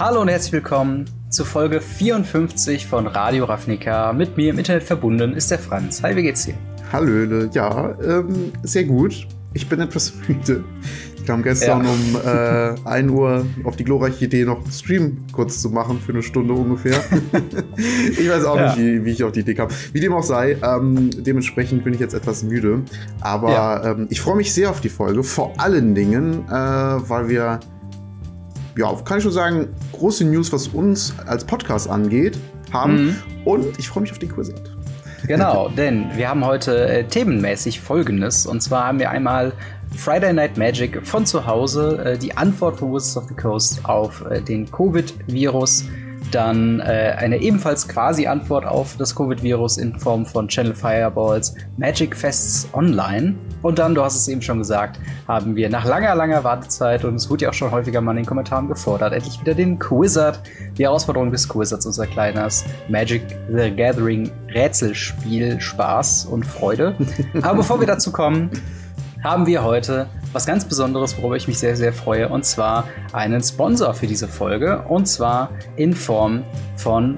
Hallo und herzlich willkommen zu Folge 54 von Radio Ravnica. Mit mir im Internet verbunden ist der Franz. Hi, wie geht's dir? Hallöle, ja, sehr gut. Ich bin etwas müde. Ich kam gestern um 1 Uhr auf die glorreiche Idee, noch einen Stream kurz zu machen, für eine Stunde ungefähr. Ich weiß auch nicht, wie ich auf die Idee kam. Wie dem auch sei, dementsprechend bin ich jetzt etwas müde. Aber ich freue mich sehr auf die Folge, vor allen Dingen, weil wir, kann ich schon sagen, große News, was uns als Podcast angeht, haben. Und ich freue mich auf den Quiz. Genau, denn wir haben heute themenmäßig Folgendes. Und zwar haben wir einmal Friday Night Magic von zu Hause, die Antwort von Wizards of the Coast auf den Covid-Virus. Dann eine ebenfalls quasi Antwort auf das Covid-Virus in Form von Channel Fireballs Magic Fests Online. Und dann, du hast es eben schon gesagt, haben wir nach langer Wartezeit, und es wurde ja auch schon häufiger mal in den Kommentaren gefordert, endlich wieder den Quizard, die Herausforderung des Quizards, unser kleines Magic the Gathering Rätselspiel, Spaß und Freude. Aber bevor wir dazu kommen, haben wir heute was ganz Besonderes, worüber ich mich sehr, sehr freue, und zwar einen Sponsor für diese Folge, und zwar in Form von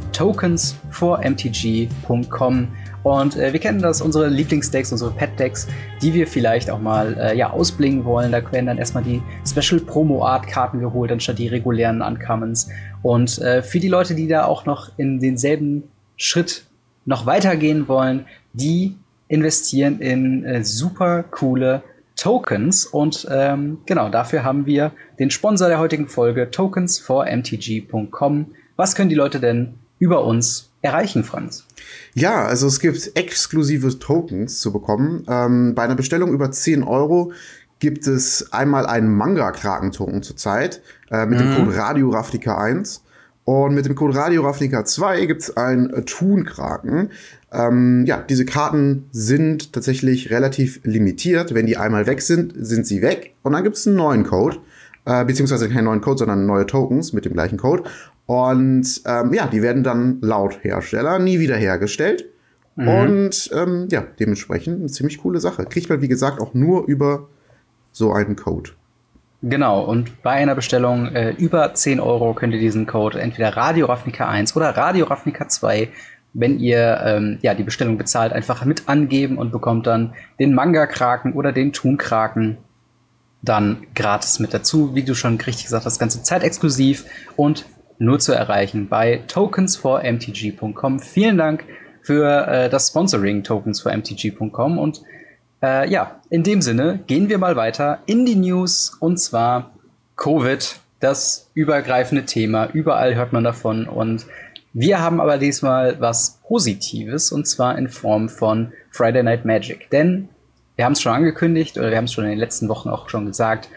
Tokens4MTG.com. Und wir kennen das, unsere Lieblingsdecks, unsere Pet-Decks, die wir vielleicht auch mal ausblingen wollen. Da werden dann erstmal die Special-Promo-Art-Karten geholt, anstatt die regulären Uncommons. Und für die Leute, die da auch noch in denselben Schritt noch weitergehen wollen, die investieren in super coole Tokens. Und genau, dafür haben wir den Sponsor der heutigen Folge, Tokens4MTG.com. Was können die Leute denn über uns erreichen, Franz? Ja, also es gibt exklusive Tokens zu bekommen. Bei einer Bestellung über 10 € gibt es einmal einen Manga-Kraken-Token zurzeit mit dem Code Radio Ravnica 1. Und mit dem Code Radio Ravnica 2 gibt es einen Thun-Kraken. Diese Karten sind tatsächlich relativ limitiert. Wenn die einmal weg sind, sind sie weg. Und dann gibt es einen neuen Code. Beziehungsweise keinen neuen Code, sondern neue Tokens mit dem gleichen Code. Und die werden dann laut Hersteller nie wieder hergestellt. Und dementsprechend eine ziemlich coole Sache. Kriegt man, wie gesagt, auch nur über so einen Code. Genau, und bei einer Bestellung über 10 € könnt ihr diesen Code entweder Radio Ravnica 1 oder Radio Ravnica 2, wenn ihr die Bestellung bezahlt, einfach mit angeben und bekommt dann den Manga-Kraken oder den Thun-Kraken dann gratis mit dazu. Wie du schon richtig gesagt hast, das Ganze zeitexklusiv und nur zu erreichen bei Tokens4MTG.com. Vielen Dank für das Sponsoring, Tokens4MTG.com. Und in dem Sinne gehen wir mal weiter in die News, und zwar Covid, das übergreifende Thema. Überall hört man davon, und wir haben aber diesmal was Positives, und zwar in Form von Friday Night Magic. Denn wir haben es schon angekündigt, oder wir haben es schon in den letzten Wochen auch schon gesagt,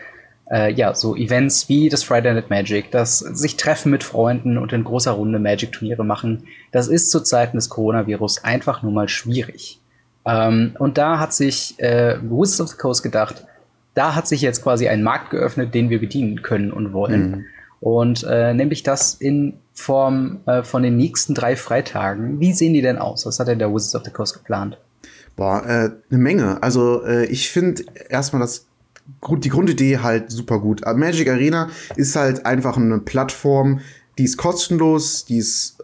so Events wie das Friday Night Magic, das sich treffen mit Freunden und in großer Runde Magic-Turniere machen, das ist zu Zeiten des Coronavirus einfach nur mal schwierig. Und da hat sich Wizards of the Coast gedacht, da hat sich jetzt quasi ein Markt geöffnet, den wir bedienen können und wollen. Und nämlich das in Form von den nächsten 3 Freitagen. Wie sehen die denn aus? Was hat denn der Wizards of the Coast geplant? Eine Menge. Also ich finde erstmal die Grundidee halt super gut. Magic Arena ist halt einfach eine Plattform, die ist kostenlos, die ist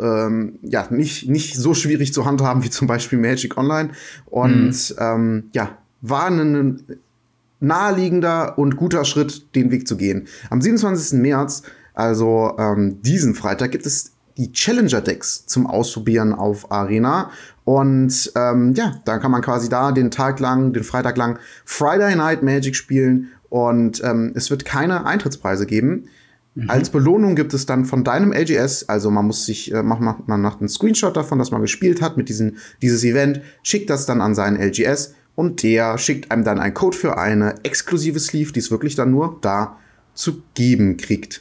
nicht so schwierig zu handhaben wie zum Beispiel Magic Online. Und war ein naheliegender und guter Schritt, den Weg zu gehen. Am 27. März, also diesen Freitag, gibt es die Challenger-Decks zum Ausprobieren auf Arena. Und dann kann man quasi den Freitag lang Friday Night Magic spielen. Und es wird keine Eintrittspreise geben. Als Belohnung gibt es dann von deinem LGS, also man muss man macht einen Screenshot davon, dass man gespielt hat mit dieses Event, schickt das dann an seinen LGS, und der schickt einem dann einen Code für eine exklusive Sleeve, die es wirklich dann nur da zu geben kriegt.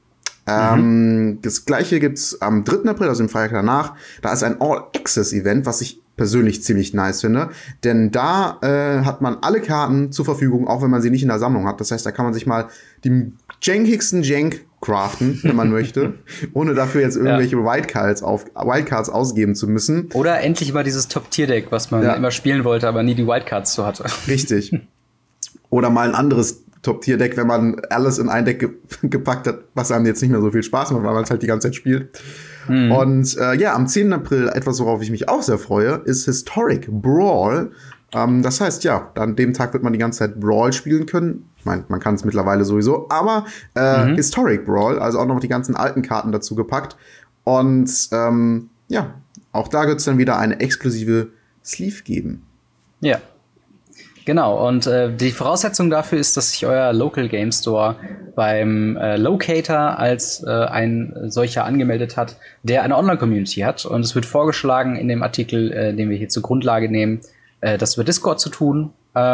Das gleiche gibt's am 3. April, also im Freitag danach. Da ist ein All-Access-Event, was ich persönlich ziemlich nice finde. Denn da hat man alle Karten zur Verfügung, auch wenn man sie nicht in der Sammlung hat. Das heißt, da kann man sich mal die jankigsten Jank craften, wenn man möchte, ohne dafür jetzt irgendwelche Wildcards ausgeben zu müssen. Oder endlich mal dieses Top-Tier-Deck, was man immer spielen wollte, aber nie die Wildcards so hatte. Richtig. Oder mal ein anderes Top-Tier-Deck, wenn man alles in ein Deck gepackt hat, was einem jetzt nicht mehr so viel Spaß macht, weil man es halt die ganze Zeit spielt. Und ja, am 10. April, etwas, worauf ich mich auch sehr freue, ist Historic Brawl. Das heißt, ja, an dem Tag wird man die ganze Zeit Brawl spielen können. Ich meine, man kann es mittlerweile sowieso, aber Historic Brawl, also auch noch die ganzen alten Karten dazu gepackt. Und ja, auch da wird es dann wieder eine exklusive Sleeve geben. Ja. Genau, und die Voraussetzung dafür ist, dass sich euer Local Game Store beim Locator als ein solcher angemeldet hat, der eine Online-Community hat. Und es wird vorgeschlagen in dem Artikel, den wir hier zur Grundlage nehmen, das über Discord zu tun.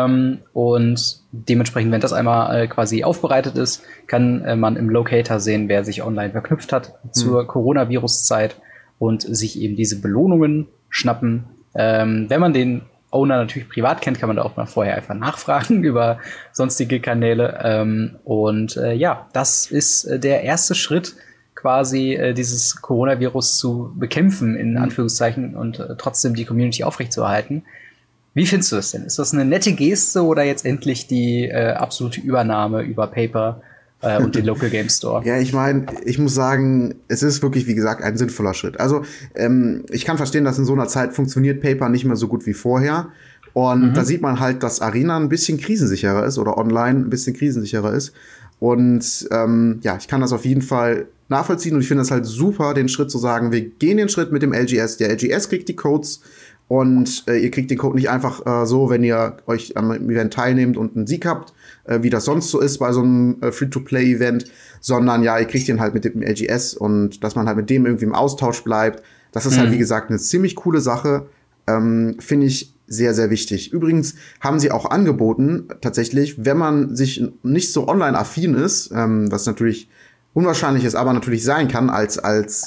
Und dementsprechend, wenn das einmal quasi aufbereitet ist, kann man im Locator sehen, wer sich online verknüpft hat zur Coronavirus-Zeit und sich eben diese Belohnungen schnappen. Wenn man den Owner natürlich privat kennt, kann man da auch mal vorher einfach nachfragen über sonstige Kanäle. Ja, das ist der erste Schritt, quasi dieses Coronavirus zu bekämpfen, in Anführungszeichen, und trotzdem die Community aufrechtzuerhalten. Wie findest du das denn? Ist das eine nette Geste oder jetzt endlich die absolute Übernahme über Paper und den Local Game Store? Ja, ich meine, ich muss sagen, es ist wirklich, wie gesagt, ein sinnvoller Schritt. Also, ich kann verstehen, dass in so einer Zeit funktioniert Paper nicht mehr so gut wie vorher. Und da sieht man halt, dass Arena ein bisschen krisensicherer ist oder online ein bisschen krisensicherer ist. Und ja, ich kann das auf jeden Fall nachvollziehen und ich finde das halt super, den Schritt zu sagen, wir gehen den Schritt mit dem LGS. Der LGS kriegt die Codes und ihr kriegt den Code nicht einfach so, wenn ihr euch am Event teilnehmt und einen Sieg habt, wie das sonst so ist bei so einem Free-to-Play-Event, sondern ja, ihr kriegt den halt mit dem LGS und dass man halt mit dem irgendwie im Austausch bleibt. Das ist halt, wie gesagt, eine ziemlich coole Sache. Finde ich sehr, sehr wichtig. Übrigens haben sie auch angeboten, tatsächlich, wenn man sich nicht so online-affin ist, was natürlich unwahrscheinlich ist, aber natürlich sein kann als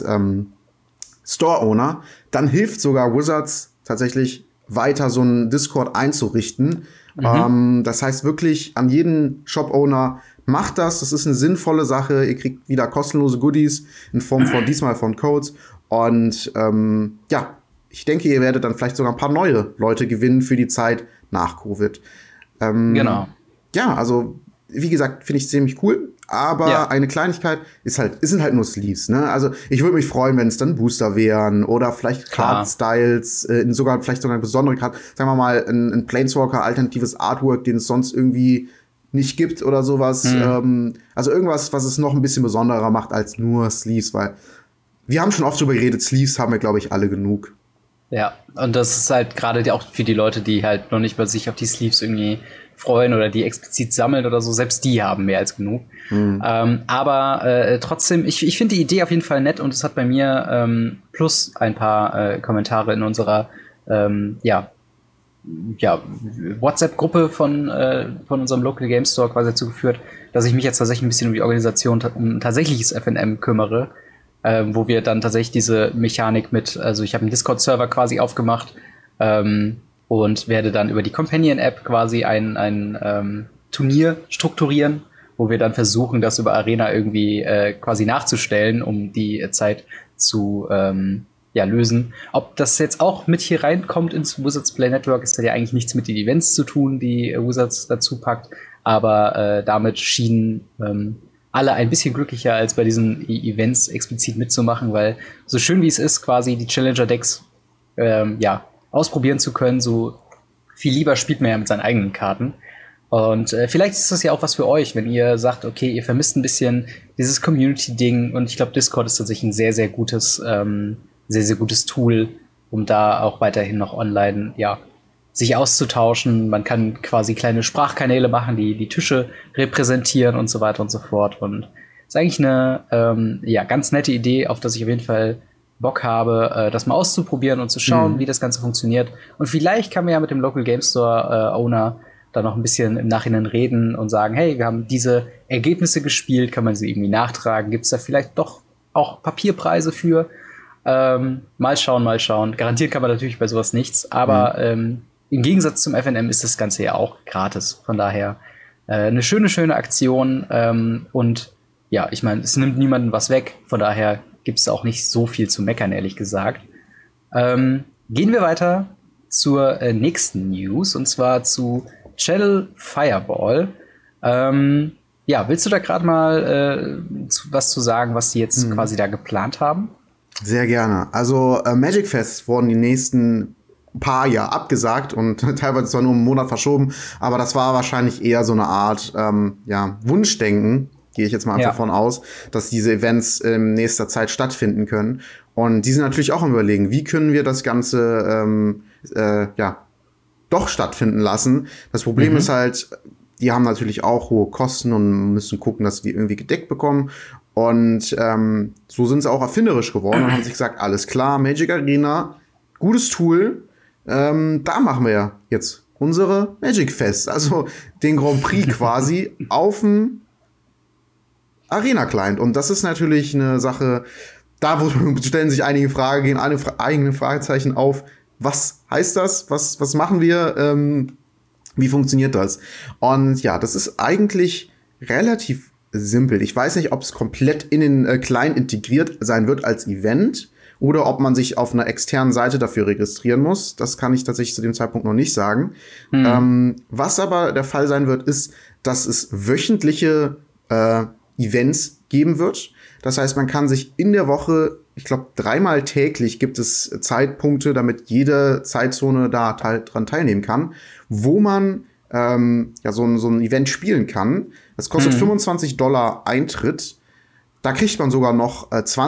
Store-Owner, dann hilft sogar Wizards tatsächlich weiter so einen Discord einzurichten. Das heißt wirklich an jeden Shop-Owner, macht das. Das ist eine sinnvolle Sache. Ihr kriegt wieder kostenlose Goodies in Form von diesmal von Codes. Und ja, ich denke, ihr werdet dann vielleicht sogar ein paar neue Leute gewinnen für die Zeit nach Covid. Genau. Ja, also wie gesagt, finde ich ziemlich cool. Aber eine Kleinigkeit sind halt nur Sleeves, ne? Also ich würde mich freuen, wenn es dann Booster wären oder vielleicht Card-Styles, vielleicht sogar eine besondere Card, sagen wir mal, ein Planeswalker, alternatives Artwork, den es sonst irgendwie nicht gibt oder sowas. Also irgendwas, was es noch ein bisschen besonderer macht als nur Sleeves, weil wir haben schon oft drüber geredet, Sleeves haben wir, glaube ich, alle genug. Ja, und das ist halt gerade auch für die Leute, die halt noch nicht mal sich auf die Sleeves irgendwie freuen oder die explizit sammeln oder so, selbst die haben mehr als genug. Aber trotzdem, ich finde die Idee auf jeden Fall nett und es hat bei mir plus ein paar Kommentare in unserer WhatsApp-Gruppe von unserem Local Game Store quasi dazu geführt, dass ich mich jetzt tatsächlich ein bisschen um die Organisation, um tatsächliches FNM kümmere, wo wir dann tatsächlich diese Mechanik also ich habe einen Discord-Server quasi aufgemacht und werde dann über die Companion-App quasi ein Turnier strukturieren, wo wir dann versuchen, das über Arena irgendwie quasi nachzustellen, um die Zeit zu lösen. Ob das jetzt auch mit hier reinkommt ins Wizards Play Network, ist da ja eigentlich nichts mit den Events zu tun, die Wizards dazu packt, aber damit schienen alle ein bisschen glücklicher, als bei diesen Events explizit mitzumachen, weil so schön wie es ist, quasi die Challenger-Decks ausprobieren zu können, so viel lieber spielt man ja mit seinen eigenen Karten. Und vielleicht ist das ja auch was für euch, wenn ihr sagt, okay, ihr vermisst ein bisschen dieses Community-Ding und ich glaube, Discord ist tatsächlich ein sehr, sehr gutes Tool, um da auch weiterhin noch online, sich auszutauschen. Man kann quasi kleine Sprachkanäle machen, die die Tische repräsentieren und so weiter und so fort. Und ist eigentlich eine ganz nette Idee, auf das ich auf jeden Fall Bock habe, das mal auszuprobieren und zu schauen, wie das Ganze funktioniert. Und vielleicht kann man ja mit dem Local Game Store Owner da noch ein bisschen im Nachhinein reden und sagen, hey, wir haben diese Ergebnisse gespielt, kann man sie irgendwie nachtragen? Gibt es da vielleicht doch auch Papierpreise für? Mal schauen. Garantiert kann man natürlich bei sowas nichts, aber im Gegensatz zum FNM ist das Ganze ja auch gratis. Von daher eine schöne Aktion. Und ja, ich meine, es nimmt niemandem was weg. Von daher gibt es auch nicht so viel zu meckern, ehrlich gesagt. Gehen wir weiter zur nächsten News. Und zwar zu Channel Fireball. Ja, willst du da gerade mal was zu sagen, was die jetzt quasi da geplant haben? Sehr gerne. Also Magic Fest wurden die nächsten paar Jahre abgesagt und teilweise zwar nur einen Monat verschoben, aber das war wahrscheinlich eher so eine Art Wunschdenken, gehe ich jetzt mal einfach von aus, dass diese Events in nächster Zeit stattfinden können. Und die sind natürlich auch am Überlegen, wie können wir das Ganze doch stattfinden lassen. Das Problem ist halt, die haben natürlich auch hohe Kosten und müssen gucken, dass sie die irgendwie gedeckt bekommen. Und so sind sie auch erfinderisch geworden und haben sich gesagt, alles klar, Magic Arena, gutes Tool, da machen wir jetzt unsere Magic Fest, also den Grand Prix quasi auf dem Arena-Client. Und das ist natürlich eine Sache, stellen sich einige Fragen, gehen eigene Fragezeichen auf. Was heißt das? Was machen wir? Wie funktioniert das? Und ja, das ist eigentlich relativ simpel. Ich weiß nicht, ob es komplett in den Client integriert sein wird als Event oder ob man sich auf einer externen Seite dafür registrieren muss. Das kann ich tatsächlich zu dem Zeitpunkt noch nicht sagen. Was aber der Fall sein wird, ist, dass es wöchentliche Events geben wird. Das heißt, man kann sich in der Woche, ich glaube, 3-mal täglich gibt es Zeitpunkte, damit jede Zeitzone da dran teilnehmen kann, wo man so ein Event spielen kann. Das kostet $25 Eintritt. Da kriegt man sogar noch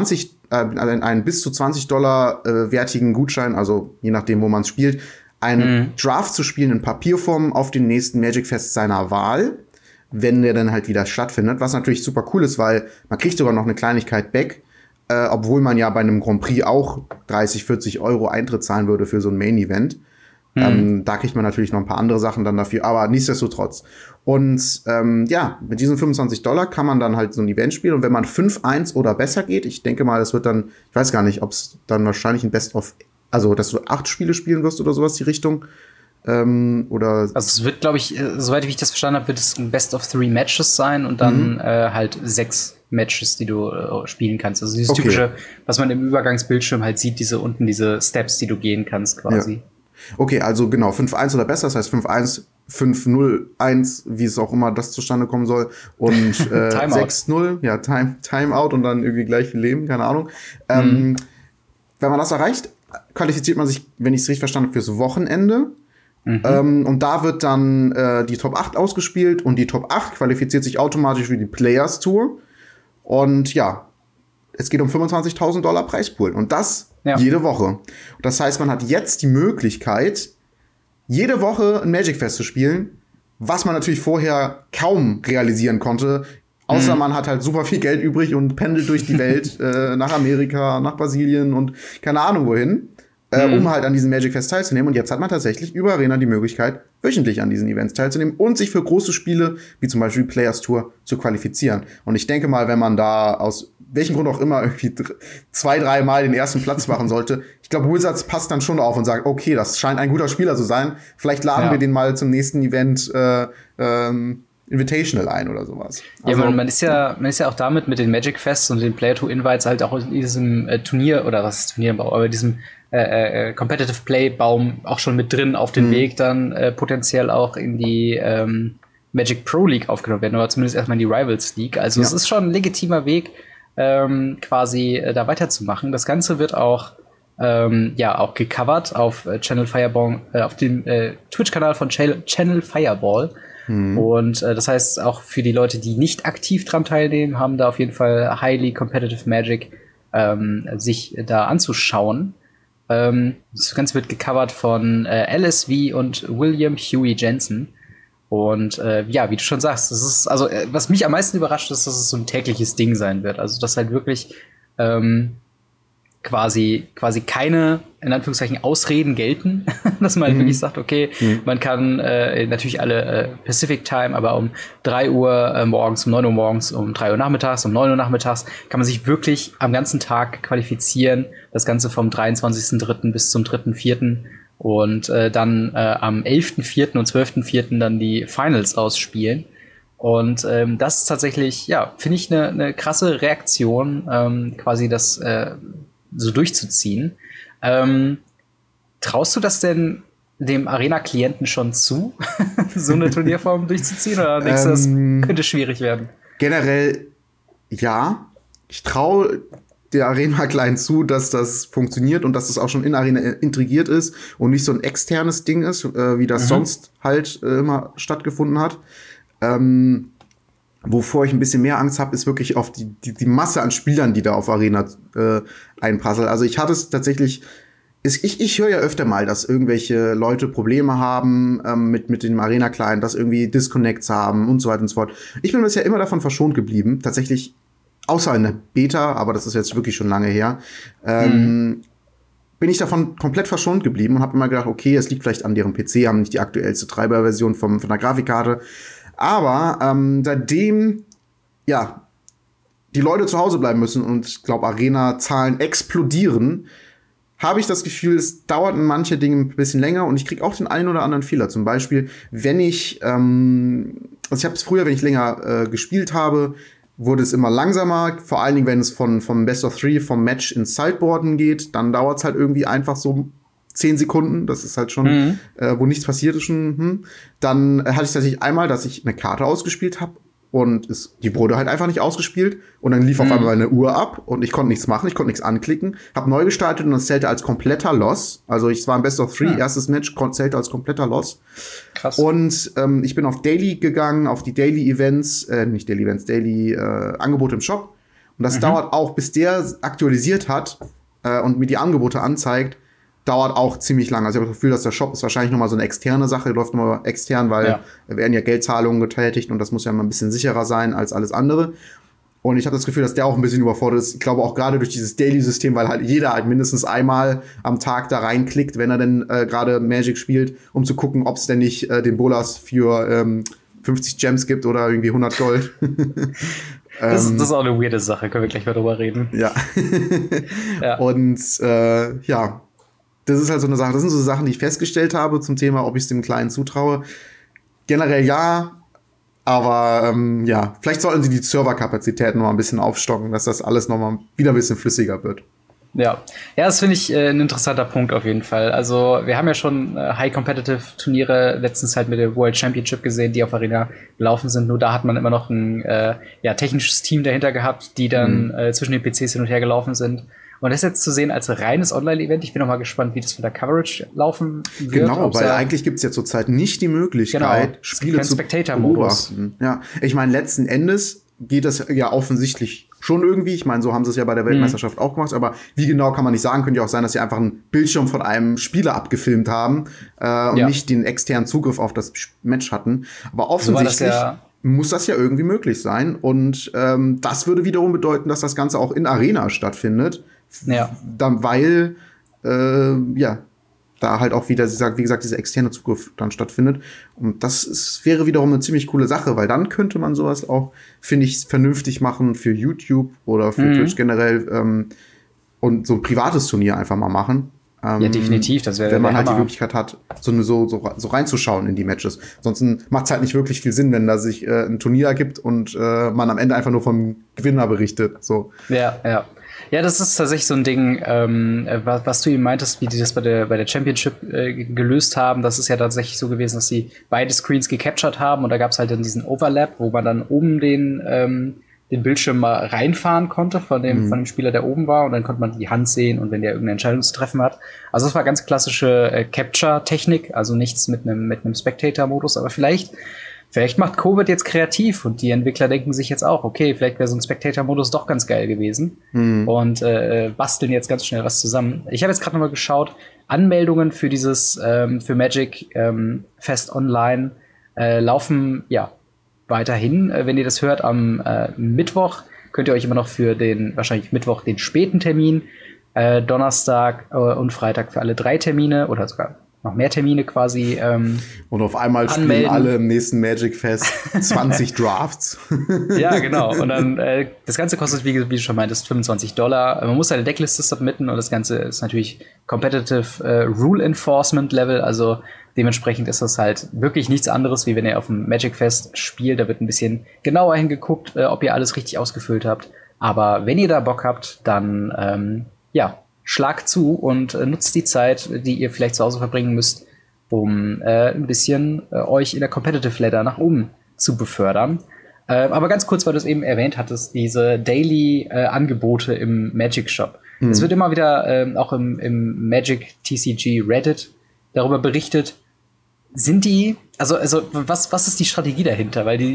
einen bis zu $20 wertigen Gutschein, also je nachdem, wo man es spielt, einen Draft zu spielen in Papierform auf den nächsten Magic Fest seiner Wahl, wenn der dann halt wieder stattfindet, was natürlich super cool ist, weil man kriegt sogar noch eine Kleinigkeit back, obwohl man ja bei einem Grand Prix auch 30, 40 Euro Eintritt zahlen würde für so ein Main-Event. Da kriegt man natürlich noch ein paar andere Sachen dann dafür, aber nichtsdestotrotz. Und mit diesen $25 kann man dann halt so ein Event spielen. Und wenn man 5-1 oder besser geht, ich denke mal, das wird dann, ich weiß gar nicht, ob es dann wahrscheinlich ein Best-of, also dass du 8 Spiele spielen wirst oder sowas, die Richtung. Oder Also es wird, glaube ich, soweit ich das verstanden habe, wird es ein Best of 3 Matches sein und dann halt 6 Matches, die du spielen kannst. Also dieses typische, was man im Übergangsbildschirm halt sieht, diese Steps, die du gehen kannst quasi. Ja. Okay, also genau, 5-1 oder besser, das heißt 5-1, 5-0-1, wie es auch immer das zustande kommen soll. Und 6-0, ja, Timeout und dann irgendwie gleich viel Leben, keine Ahnung. Wenn man das erreicht, qualifiziert man sich, wenn ich es richtig verstanden habe, fürs Wochenende. Und da wird dann die Top 8 ausgespielt und die Top 8 qualifiziert sich automatisch für die Players Tour. Und ja, es geht um $25.000 Preispool. Und das jede Woche. Das heißt, man hat jetzt die Möglichkeit, jede Woche ein Magic Fest zu spielen, was man natürlich vorher kaum realisieren konnte. Außer man hat halt super viel Geld übrig und pendelt durch die Welt, nach Amerika, nach Brasilien und keine Ahnung wohin, um halt an diesem Magic Fest teilzunehmen. Und jetzt hat man tatsächlich über Arena die Möglichkeit, wöchentlich an diesen Events teilzunehmen und sich für große Spiele, wie zum Beispiel Players Tour, zu qualifizieren. Und ich denke mal, wenn man da aus welchem Grund auch immer irgendwie 2-3 Mal den ersten Platz machen sollte, ich glaube, Wizards passt dann schon auf und sagt, okay, das scheint ein guter Spieler zu sein. Vielleicht laden wir den mal zum nächsten Event Invitational ein oder sowas. Also, ja, man ist ja auch damit mit den Magic Fests und den Player 2 Invites halt auch in diesem Turnier, oder was ist Turnierbau, aber diesem Competitive Play Baum auch schon mit drin auf den Weg dann potenziell auch in die Magic Pro League aufgenommen werden, oder zumindest erstmal in die Rivals League. Also es ist schon ein legitimer Weg, quasi da weiterzumachen. Das Ganze wird auch auch gecovert auf Channel Fireball, auf dem Twitch-Kanal von Channel Fireball. Und das heißt, auch für die Leute, die nicht aktiv dran teilnehmen, haben da auf jeden Fall highly competitive Magic sich da anzuschauen. Das Ganze wird gecovert von LSV und William Huey Jensen. Und wie du schon sagst, das ist, also was mich am meisten überrascht ist, dass es so ein tägliches Ding sein wird. Also dass halt wirklich quasi keine, in Anführungszeichen, Ausreden gelten, dass man halt wirklich sagt, okay, man kann natürlich alle Pacific Time, aber um 3 Uhr morgens, um 9 Uhr morgens, um 3 Uhr nachmittags, um 9 Uhr nachmittags, kann man sich wirklich am ganzen Tag qualifizieren. Das Ganze vom 23.03. bis zum 3.04. Und dann am 11.04. und 12.04. dann die Finals ausspielen. Und das ist tatsächlich, finde ich eine krasse Reaktion, quasi das so durchzuziehen. Traust du das denn dem Arena-Klienten schon zu, so eine Turnierform durchzuziehen? Oder denkst du, das könnte schwierig werden? Generell ja. Ich traue der Arena-Client zu, dass das funktioniert und dass das auch schon in Arena integriert ist und nicht so ein externes Ding ist, wie das sonst halt immer stattgefunden hat. Wovor ich ein bisschen mehr Angst habe, ist wirklich auf die Masse an Spielern, die da auf Arena einprasselt. Also ich hatte es tatsächlich, ich höre ja öfter mal, dass irgendwelche Leute Probleme haben mit dem Arena-Client, dass irgendwie Disconnects haben und so weiter und so fort. Ich bin bisher immer davon verschont geblieben, tatsächlich, außer in der Beta, aber das ist jetzt wirklich schon lange her, bin ich davon komplett verschont geblieben und habe immer gedacht, okay, es liegt vielleicht an deren PC, haben nicht die aktuellste Treiberversion von der Grafikkarte. Aber seitdem, ja, die Leute zu Hause bleiben müssen und ich glaube, Arena-Zahlen explodieren, habe ich das Gefühl, es dauert in manche Dinge ein bisschen länger und ich kriege auch den einen oder anderen Fehler. Zum Beispiel, wenn ich, also ich habe es früher, wenn ich länger gespielt habe, wurde es immer langsamer, vor allen Dingen, wenn es vom Best of Three, vom Match ins Sideboarden geht, dann dauert es halt irgendwie einfach so 10 Sekunden, das ist halt schon, wo nichts passiert ist schon. Dann hatte ich tatsächlich einmal, dass ich eine Karte ausgespielt habe und die wurde halt einfach nicht ausgespielt und dann lief auf einmal eine Uhr ab und ich konnte nichts machen, ich konnte nichts anklicken, habe neu gestartet und das zählte als kompletter Loss. Also ich war im Best of Three, erstes Match zählte als kompletter Loss. Krass. Und ich bin auf Daily geganng, auf die Daily Events, nicht Daily Events, Daily Angebote im Shop. Und das dauert auch, bis der aktualisiert hat und mir die Angebote anzeigt, dauert auch ziemlich lange. Also ich habe das Gefühl, dass der Shop ist wahrscheinlich noch mal so eine externe Sache, läuft nochmal extern, weil werden ja Geldzahlungen getätigt und das muss ja mal ein bisschen sicherer sein als alles andere. Und ich habe das Gefühl, dass der auch ein bisschen überfordert ist. Ich glaube auch gerade durch dieses Daily-System, weil halt jeder halt mindestens einmal am Tag da reinklickt, wenn er denn gerade Magic spielt, um zu gucken, ob es denn nicht den Bolas für 50 Gems gibt oder irgendwie 100 Gold. Das ist auch eine weirde Sache, können wir gleich mal drüber reden. Ja. Und ja, das ist halt so eine Sache. Das sind so Sachen, die ich festgestellt habe zum Thema, ob ich es dem Kleinen zutraue. Generell ja, aber ja, vielleicht sollten sie die Serverkapazitäten noch mal ein bisschen aufstocken, dass das alles noch mal wieder ein bisschen flüssiger wird. Ja, das finde ich ein interessanter Punkt auf jeden Fall. Also wir haben ja schon High-Competitive-Turniere letztens halt mit der World Championship gesehen, die auf Arena gelaufen sind. Nur da hat man immer noch ein technisches Team dahinter gehabt, die dann zwischen den PCs hin und her gelaufen sind. Und das jetzt zu sehen als reines Online-Event, ich bin noch mal gespannt, wie das von der Coverage laufen wird. Genau, weil eigentlich gibt es ja zurzeit nicht die Möglichkeit, Spiele zu beobachten. Ja, ich meine, letzten Endes geht das ja offensichtlich schon irgendwie. Ich meine, so haben sie es ja bei der Weltmeisterschaft auch gemacht. Aber wie genau kann man nicht sagen. Könnte ja auch sein, dass sie einfach einen Bildschirm von einem Spieler abgefilmt haben und nicht den externen Zugriff auf das Match hatten. Aber offensichtlich muss das ja irgendwie möglich sein. Und das würde wiederum bedeuten, dass das Ganze auch in Arena stattfindet. Ja. Dann, weil da halt auch wieder, wie gesagt, dieser externe Zugriff dann stattfindet. Und das wäre wiederum eine ziemlich coole Sache, weil dann könnte man sowas auch, finde ich, vernünftig machen für YouTube oder für Twitch generell und so ein privates Turnier einfach mal machen. Ja, definitiv. Das wäre, wenn man halt die Möglichkeit hat, so reinzuschauen in die Matches. Ansonsten macht es halt nicht wirklich viel Sinn, wenn da sich ein Turnier ergibt und man am Ende einfach nur vom Gewinner berichtet. So. Ja. Ja, das ist tatsächlich so ein Ding, was du eben meintest, wie die das bei der Championship gelöst haben. Das ist ja tatsächlich so gewesen, dass sie beide Screens gecaptured haben und da gab es halt dann diesen Overlap, wo man dann oben den Bildschirm mal reinfahren konnte von dem Spieler, der oben war, und dann konnte man die Hand sehen und wenn der irgendeine Entscheidung zu treffen hat. Also das war ganz klassische Capture-Technik, also nichts mit einem Spectator-Modus, aber vielleicht macht Covid jetzt kreativ und die Entwickler denken sich jetzt auch, okay, vielleicht wäre so ein Spectator-Modus doch ganz geil gewesen und basteln jetzt ganz schnell was zusammen. Ich habe jetzt gerade noch mal geschaut, Anmeldungen für dieses für Magic Fest Online laufen weiterhin. Wenn ihr das hört, am Mittwoch könnt ihr euch immer noch für wahrscheinlich Mittwoch den späten Termin, Donnerstag und Freitag für alle 3 Termine oder sogar noch mehr Termine quasi und auf einmal spielen alle im nächsten Magic Fest 20 Drafts. Ja, genau. Und dann das Ganze kostet, wie du schon meintest, $25. Man muss eine Deckliste submitten und das Ganze ist natürlich Competitive Rule Enforcement Level, also dementsprechend ist das halt wirklich nichts anderes, wie wenn ihr auf dem Magic Fest spielt. Da wird ein bisschen genauer hingeguckt, ob ihr alles richtig ausgefüllt habt. Aber wenn ihr da Bock habt, dann schlagt zu und nutzt die Zeit, die ihr vielleicht zu Hause verbringen müsst, um ein bisschen euch in der Competitive Ladder nach oben zu befördern. Aber ganz kurz, weil du es eben erwähnt hattest, diese Daily-Angebote im Magic Shop. Es wird immer wieder auch im Magic TCG Reddit darüber berichtet. Sind die, also was ist die Strategie dahinter? Weil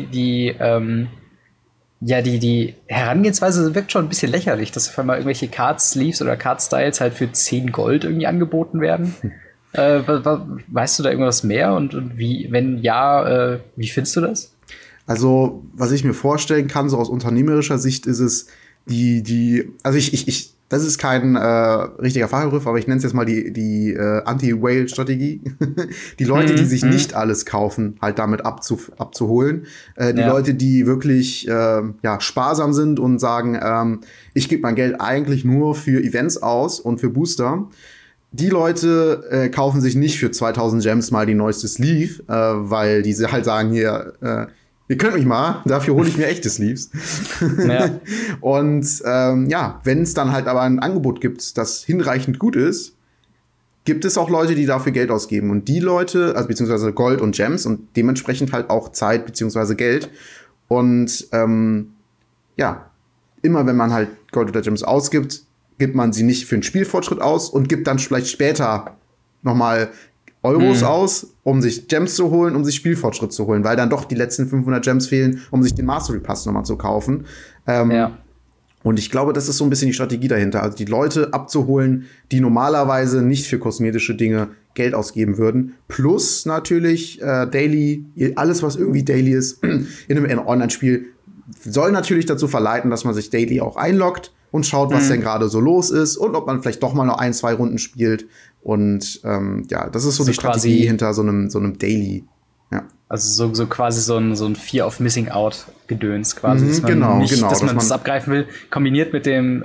die Herangehensweise wirkt schon ein bisschen lächerlich, dass auf einmal irgendwelche Card-Sleeves oder Card-Styles halt für 10 Gold irgendwie angeboten werden. Weißt du da irgendwas mehr? Und wie, wenn ja, wie findest du das? Also, was ich mir vorstellen kann, so aus unternehmerischer Sicht, ist es also das ist kein richtiger Fachbegriff, aber ich nenne es jetzt mal die Anti-Whale-Strategie. Die Leute, die sich nicht alles kaufen, halt damit abzuholen. Die Leute, die wirklich sparsam sind und sagen, ich gebe mein Geld eigentlich nur für Events aus und für Booster. Die Leute kaufen sich nicht für 2000 Gems mal die neueste Sleeve, weil diese halt sagen hier, ihr könnt mich mal, dafür hole ich mir echte Sleeves. Ja. Und wenn es dann halt aber ein Angebot gibt, das hinreichend gut ist, gibt es auch Leute, die dafür Geld ausgeben. Und die Leute, also beziehungsweise Gold und Gems und dementsprechend halt auch Zeit beziehungsweise Geld. Und immer wenn man halt Gold oder Gems ausgibt, gibt man sie nicht für einen Spielfortschritt aus und gibt dann vielleicht später nochmal Euros aus, um sich Gems zu holen, um sich Spielfortschritt zu holen, weil dann doch die letzten 500 Gems fehlen, um sich den Mastery Pass nochmal zu kaufen. Und ich glaube, das ist so ein bisschen die Strategie dahinter. Also die Leute abzuholen, die normalerweise nicht für kosmetische Dinge Geld ausgeben würden. Plus natürlich Daily, alles was irgendwie Daily ist in einem Online-Spiel, soll natürlich dazu verleiten, dass man sich Daily auch einloggt und schaut, was denn gerade so los ist und ob man vielleicht doch mal noch 1, 2 Runden spielt. Und das ist so die Strategie hinter so einem Daily. Ja. Also so quasi so ein Fear of Missing Out Gedöns quasi, dass man dass man das abgreifen will, kombiniert mit dem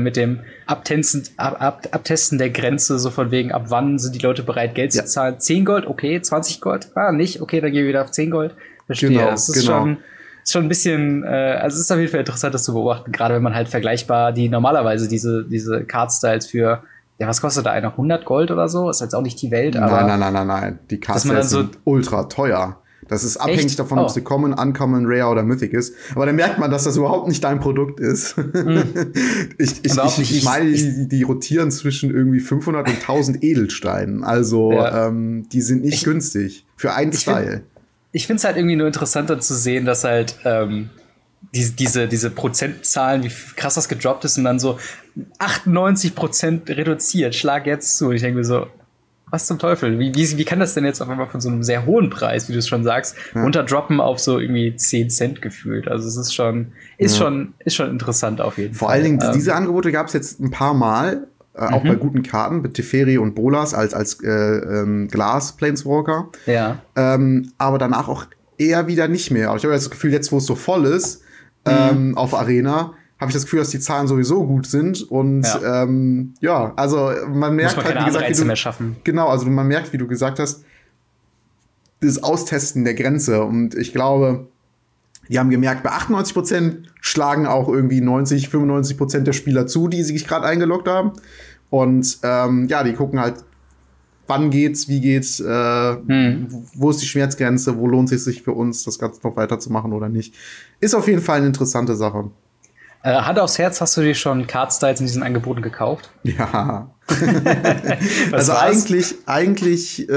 Abtesten der Grenze, so von wegen, ab wann sind die Leute bereit, Geld zu zahlen? 10 Gold, okay, 20 Gold, nicht, okay, dann gehe ich wieder auf 10 Gold. Verstehe. Genau, das ist schon ein bisschen, also es ist auf jeden Fall interessant, das zu beobachten, gerade wenn man halt vergleichbar die normalerweise diese Card-Styles für, was kostet da einer? 100 Gold oder so? Ist jetzt auch nicht die Welt, aber. Nein. Die Card-Styles sind ultra teuer. Das ist abhängig davon, ob es eine Common, Uncommon, Rare oder Mythic ist. Aber dann merkt man, dass das überhaupt nicht dein Produkt ist. Ich meine, die rotieren zwischen irgendwie 500 und 1000 Edelsteinen. Also, die sind nicht günstig. Für einen Style. Ich finde es halt irgendwie nur interessanter zu sehen, dass halt diese Prozentzahlen, wie krass das gedroppt ist und dann so 98% reduziert, schlag jetzt zu. Und ich denke mir so, was zum Teufel? Wie kann das denn jetzt auf einmal von so einem sehr hohen Preis, wie du es schon sagst, runterdroppen auf so irgendwie 10 Cent gefühlt? Also es ist schon interessant auf jeden Fall. Vor allen Dingen, diese Angebote gab es jetzt ein paar Mal, auch bei guten Karten, mit Teferi und Bolas als Glas-Planeswalker. Ja. Aber danach auch eher wieder nicht mehr. Aber ich habe das Gefühl, jetzt wo es so voll ist, auf Arena, habe ich das Gefühl, dass die Zahlen sowieso gut sind. Und also man merkt halt, wie gesagt, mehr schaffen. Genau, also man merkt, wie du gesagt hast, das Austesten der Grenze. Und ich glaube, die haben gemerkt, bei 98% schlagen auch irgendwie 95% der Spieler zu, die sich gerade eingeloggt haben. Und die gucken halt, wann geht's, wie geht's, wo ist die Schmerzgrenze, wo lohnt es sich für uns, das Ganze noch weiterzumachen oder nicht. Ist auf jeden Fall eine interessante Sache. Hand aufs Herz, hast du dir schon Card-Styles in diesen Angeboten gekauft? Ja. Also eigentlich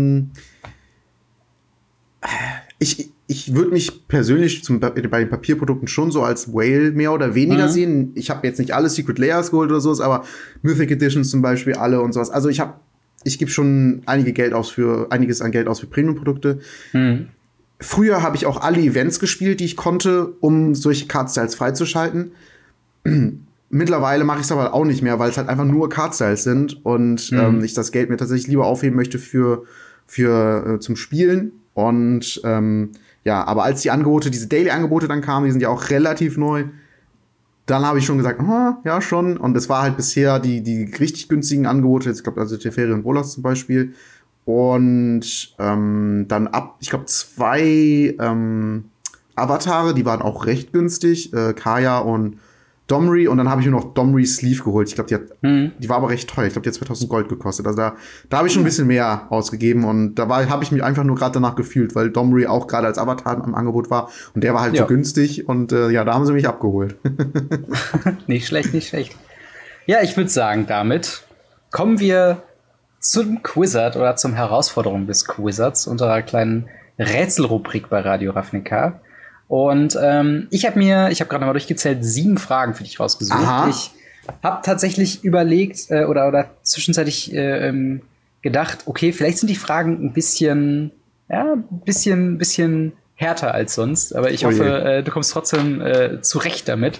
ich würde mich persönlich bei den Papierprodukten schon so als Whale mehr oder weniger sehen. Ich habe jetzt nicht alle Secret Layers geholt oder sowas, aber Mythic Editions zum Beispiel alle und sowas. Also ich gebe schon einiges an Geld aus für Premium-Produkte. Früher habe ich auch alle Events gespielt, die ich konnte, um solche Card-Styles freizuschalten. Mittlerweile mache ich es aber auch nicht mehr, weil es halt einfach nur Card-Styles sind und ich das Geld mir tatsächlich lieber aufheben möchte für zum Spielen. Und aber als diese Daily-Angebote dann kamen, die sind ja auch relativ neu, dann habe ich schon gesagt, ja schon. Und es war halt bisher die richtig günstigen Angebote, ich glaube also Teferi und Bolas zum Beispiel. Und dann ich glaube 2 Avatare, die waren auch recht günstig, Kaya und Domri und dann habe ich mir noch Domri Sleeve geholt. Ich glaube, die war aber recht teuer. Ich glaube, die hat 2000 Gold gekostet. Also da habe ich schon ein bisschen mehr ausgegeben und habe ich mich einfach nur gerade danach gefühlt, weil Domri auch gerade als Avatar am Angebot war und der war halt so günstig und da haben sie mich abgeholt. Nicht schlecht, nicht schlecht. Ja, ich würde sagen, damit kommen wir zum Quizard oder zum Herausforderung des Quizards, unserer kleinen Rätselrubrik bei Radio Ravnica. Und ich habe gerade mal durchgezählt, 7 Fragen für dich rausgesucht. Aha. Ich habe tatsächlich überlegt oder zwischenzeitlich gedacht, okay, vielleicht sind die Fragen ein bisschen härter als sonst, aber ich hoffe, du kommst trotzdem zurecht damit.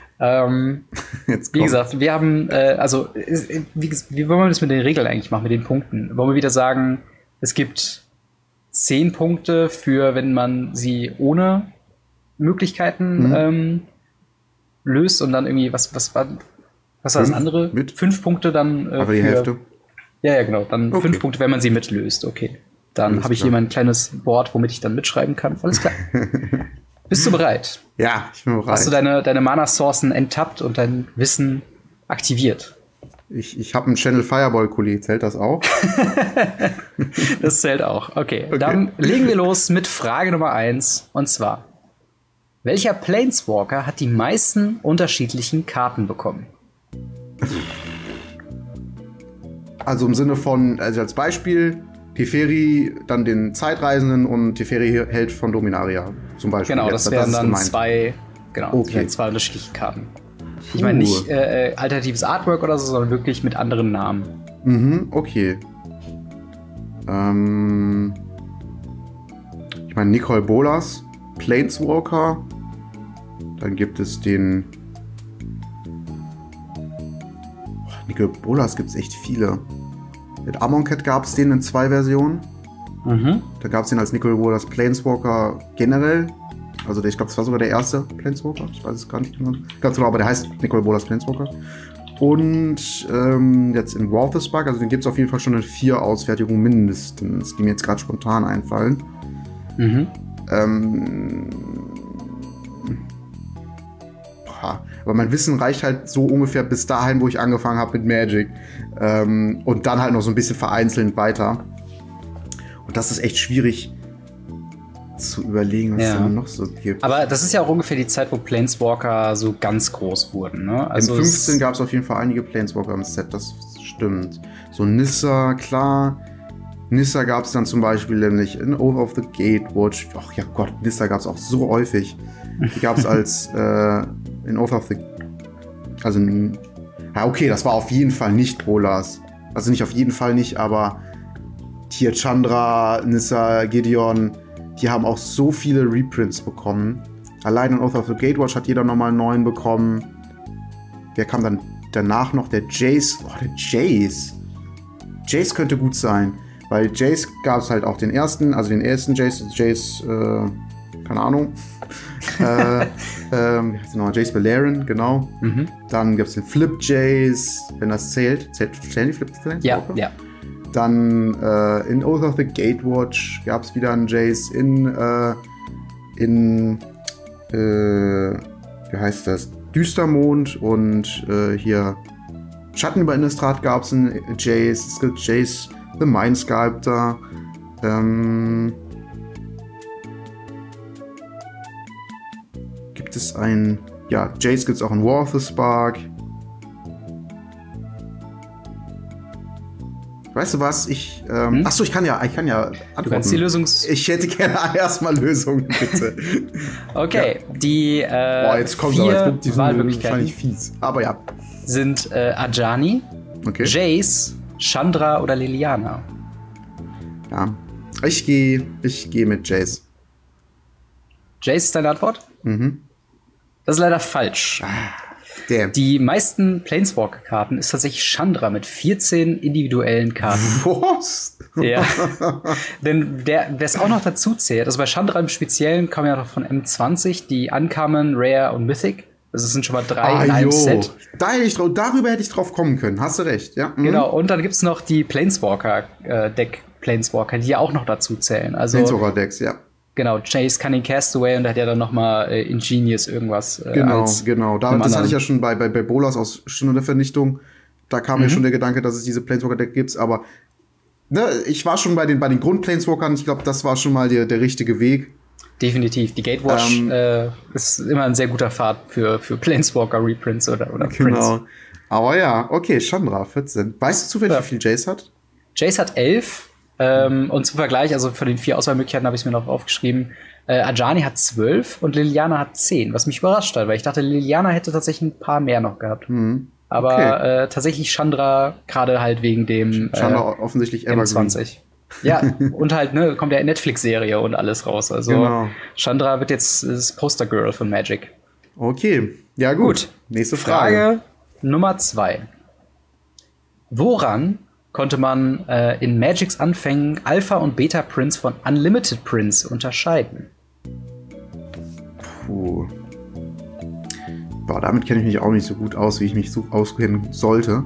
Wie gesagt, wir haben, wie wollen wir das mit den Regeln eigentlich machen, mit den Punkten? Wollen wir wieder sagen, es gibt 10 Punkte für, wenn man sie ohne Möglichkeiten löst und dann irgendwie, was war das andere? Mit? 5 Punkte dann aber die Hälfte? Ja, genau. Dann 5 Punkte, wenn man sie mitlöst. Okay. Dann habe ich hier mein kleines Board, womit ich dann mitschreiben kann. Alles klar. Bist du bereit? Ja, ich bin bereit. Hast du deine Mana-Sourcen enttappt und dein Wissen aktiviert? Ich habe einen Channel Fireball-Kuli. Zählt das auch? Das zählt auch. Okay, dann legen wir los mit Frage Nummer 1. Und zwar: Welcher Planeswalker hat die meisten unterschiedlichen Karten bekommen? Also im Sinne von, also als Beispiel, Teferi, dann den Zeitreisenden und Teferi Held von Dominaria zum Beispiel. Genau, das wären dann gemeint. zwei unterschiedliche Karten. Ich meine nicht alternatives Artwork oder so, sondern wirklich mit anderen Namen. Mhm, okay. Ich meine Nicol Bolas, Planeswalker. Dann gibt es den... Nicol Bolas gibt es echt viele. Mit Amonkhet gab es den in 2 Versionen. Mhm. Da gab es den als Nicol Bolas Planeswalker generell. Also ich glaube, das war sogar der erste Planeswalker. Ich weiß es gar nicht genau. Ganz genau, aber der heißt Nicol Bolas Planeswalker. Und jetzt in War of the Spark, also den gibt es auf jeden Fall schon in 4 Ausfertigungen mindestens, die mir jetzt gerade spontan einfallen. Mhm. Aber mein Wissen reicht halt so ungefähr bis dahin, wo ich angefangen habe mit Magic. Und dann halt noch so ein bisschen vereinzelt weiter. Und das ist echt schwierig zu überlegen, was es denn noch so gibt. Aber das ist ja auch ungefähr die Zeit, wo Planeswalker so ganz groß wurden, ne? Also in 15 gab es auf jeden Fall einige Planeswalker im Set, das stimmt. So Nissa, klar. Nissa gab es dann zum Beispiel nämlich in Oath of the Gatewatch. Ach ja Gott, Nissa gab es auch so häufig. Die gab es als in Oath of the... Also, ja okay, das war auf jeden Fall nicht Bolas. Also nicht auf jeden Fall nicht, aber hier Chandra, Nissa, Gideon, die haben auch so viele Reprints bekommen. Allein in Oath of the Gatewatch hat jeder nochmal einen neuen bekommen. Wer kam dann danach noch? Der Jace. Oh, der Jace. Jace könnte gut sein. Weil Jace gab es halt auch den ersten Jace. Jace, keine Ahnung. Wie heißt der nochmal? Jace Valerian, genau. Mhm. Dann gibt es den Flip Jace, wenn das zählt. Zählen die Flip Jace? Ja, ja. Dann in Oath of the Gatewatch gab es wieder einen Jace wie heißt das? Düstermond und hier Schatten über Innistrad gab es einen Jace. Es gibt Jace the Mind Sculptor. Gibt es Jace gibt es auch in War of the Spark. Weißt du was? Achso, ich kann ja antworten. Du kannst die Ich hätte gerne erstmal Lösungen, bitte. Okay, die jetzt kommt 4 die sind Wahlmöglichkeiten wahrscheinlich fies. Aber ja. sind Ajani, Okay. Jace, Chandra oder Liliana. Ja. Ich gehe mit Jace. Jace ist deine Antwort? Mhm. Das ist leider falsch. Damn. Die meisten Planeswalker-Karten ist tatsächlich Chandra mit 14 individuellen Karten. Was? Ja. Denn wer es auch noch dazu zählt, also bei Chandra im Speziellen kommen ja noch von M20 die Uncommon, Rare und Mythic. Also es sind schon mal 3 in einem Set. Darüber hätte ich drauf kommen können. Hast du recht, ja. Mhm. Genau, und dann gibt es noch die Planeswalker-Deck-Planeswalker, die ja auch noch dazu zählen. Also Planeswalker-Decks, ja. Genau, Chase Cunning Castaway und da hat ja dann noch mal Ingenious irgendwas. Genau. Das hatte ich ja schon bei Bolas aus Stunde der Vernichtung. Da kam mir schon der Gedanke, dass es diese Planeswalker-Deck gibt, aber ne, ich war schon bei den Grund-Planeswalkern. Ich glaube, das war schon mal der richtige Weg. Definitiv. Die Gatewatch ist immer ein sehr guter Pfad für Planeswalker-Reprints oder Prints. Genau. Aber ja, okay, Chandra, 14. Weißt du zufällig, wie viel Jace hat? Jace hat 11. Und zum Vergleich, also von den 4 Auswahlmöglichkeiten habe ich es mir noch aufgeschrieben, Ajani hat 12 und Liliana hat 10, was mich überrascht hat, weil ich dachte, Liliana hätte tatsächlich ein paar mehr noch gehabt. Aber tatsächlich Chandra, gerade halt wegen dem Chandra offensichtlich M20. Ja, und halt, ne, kommt ja Netflix-Serie und alles raus. Also Chandra wird jetzt das Poster-Girl von Magic. Okay, ja gut. Nächste Frage Nummer 2. Woran konnte man in Magics Anfängen Alpha- und Beta-Prints von Unlimited Prints unterscheiden? Puh. Boah, damit kenne ich mich auch nicht so gut aus, wie ich mich so auskennen sollte.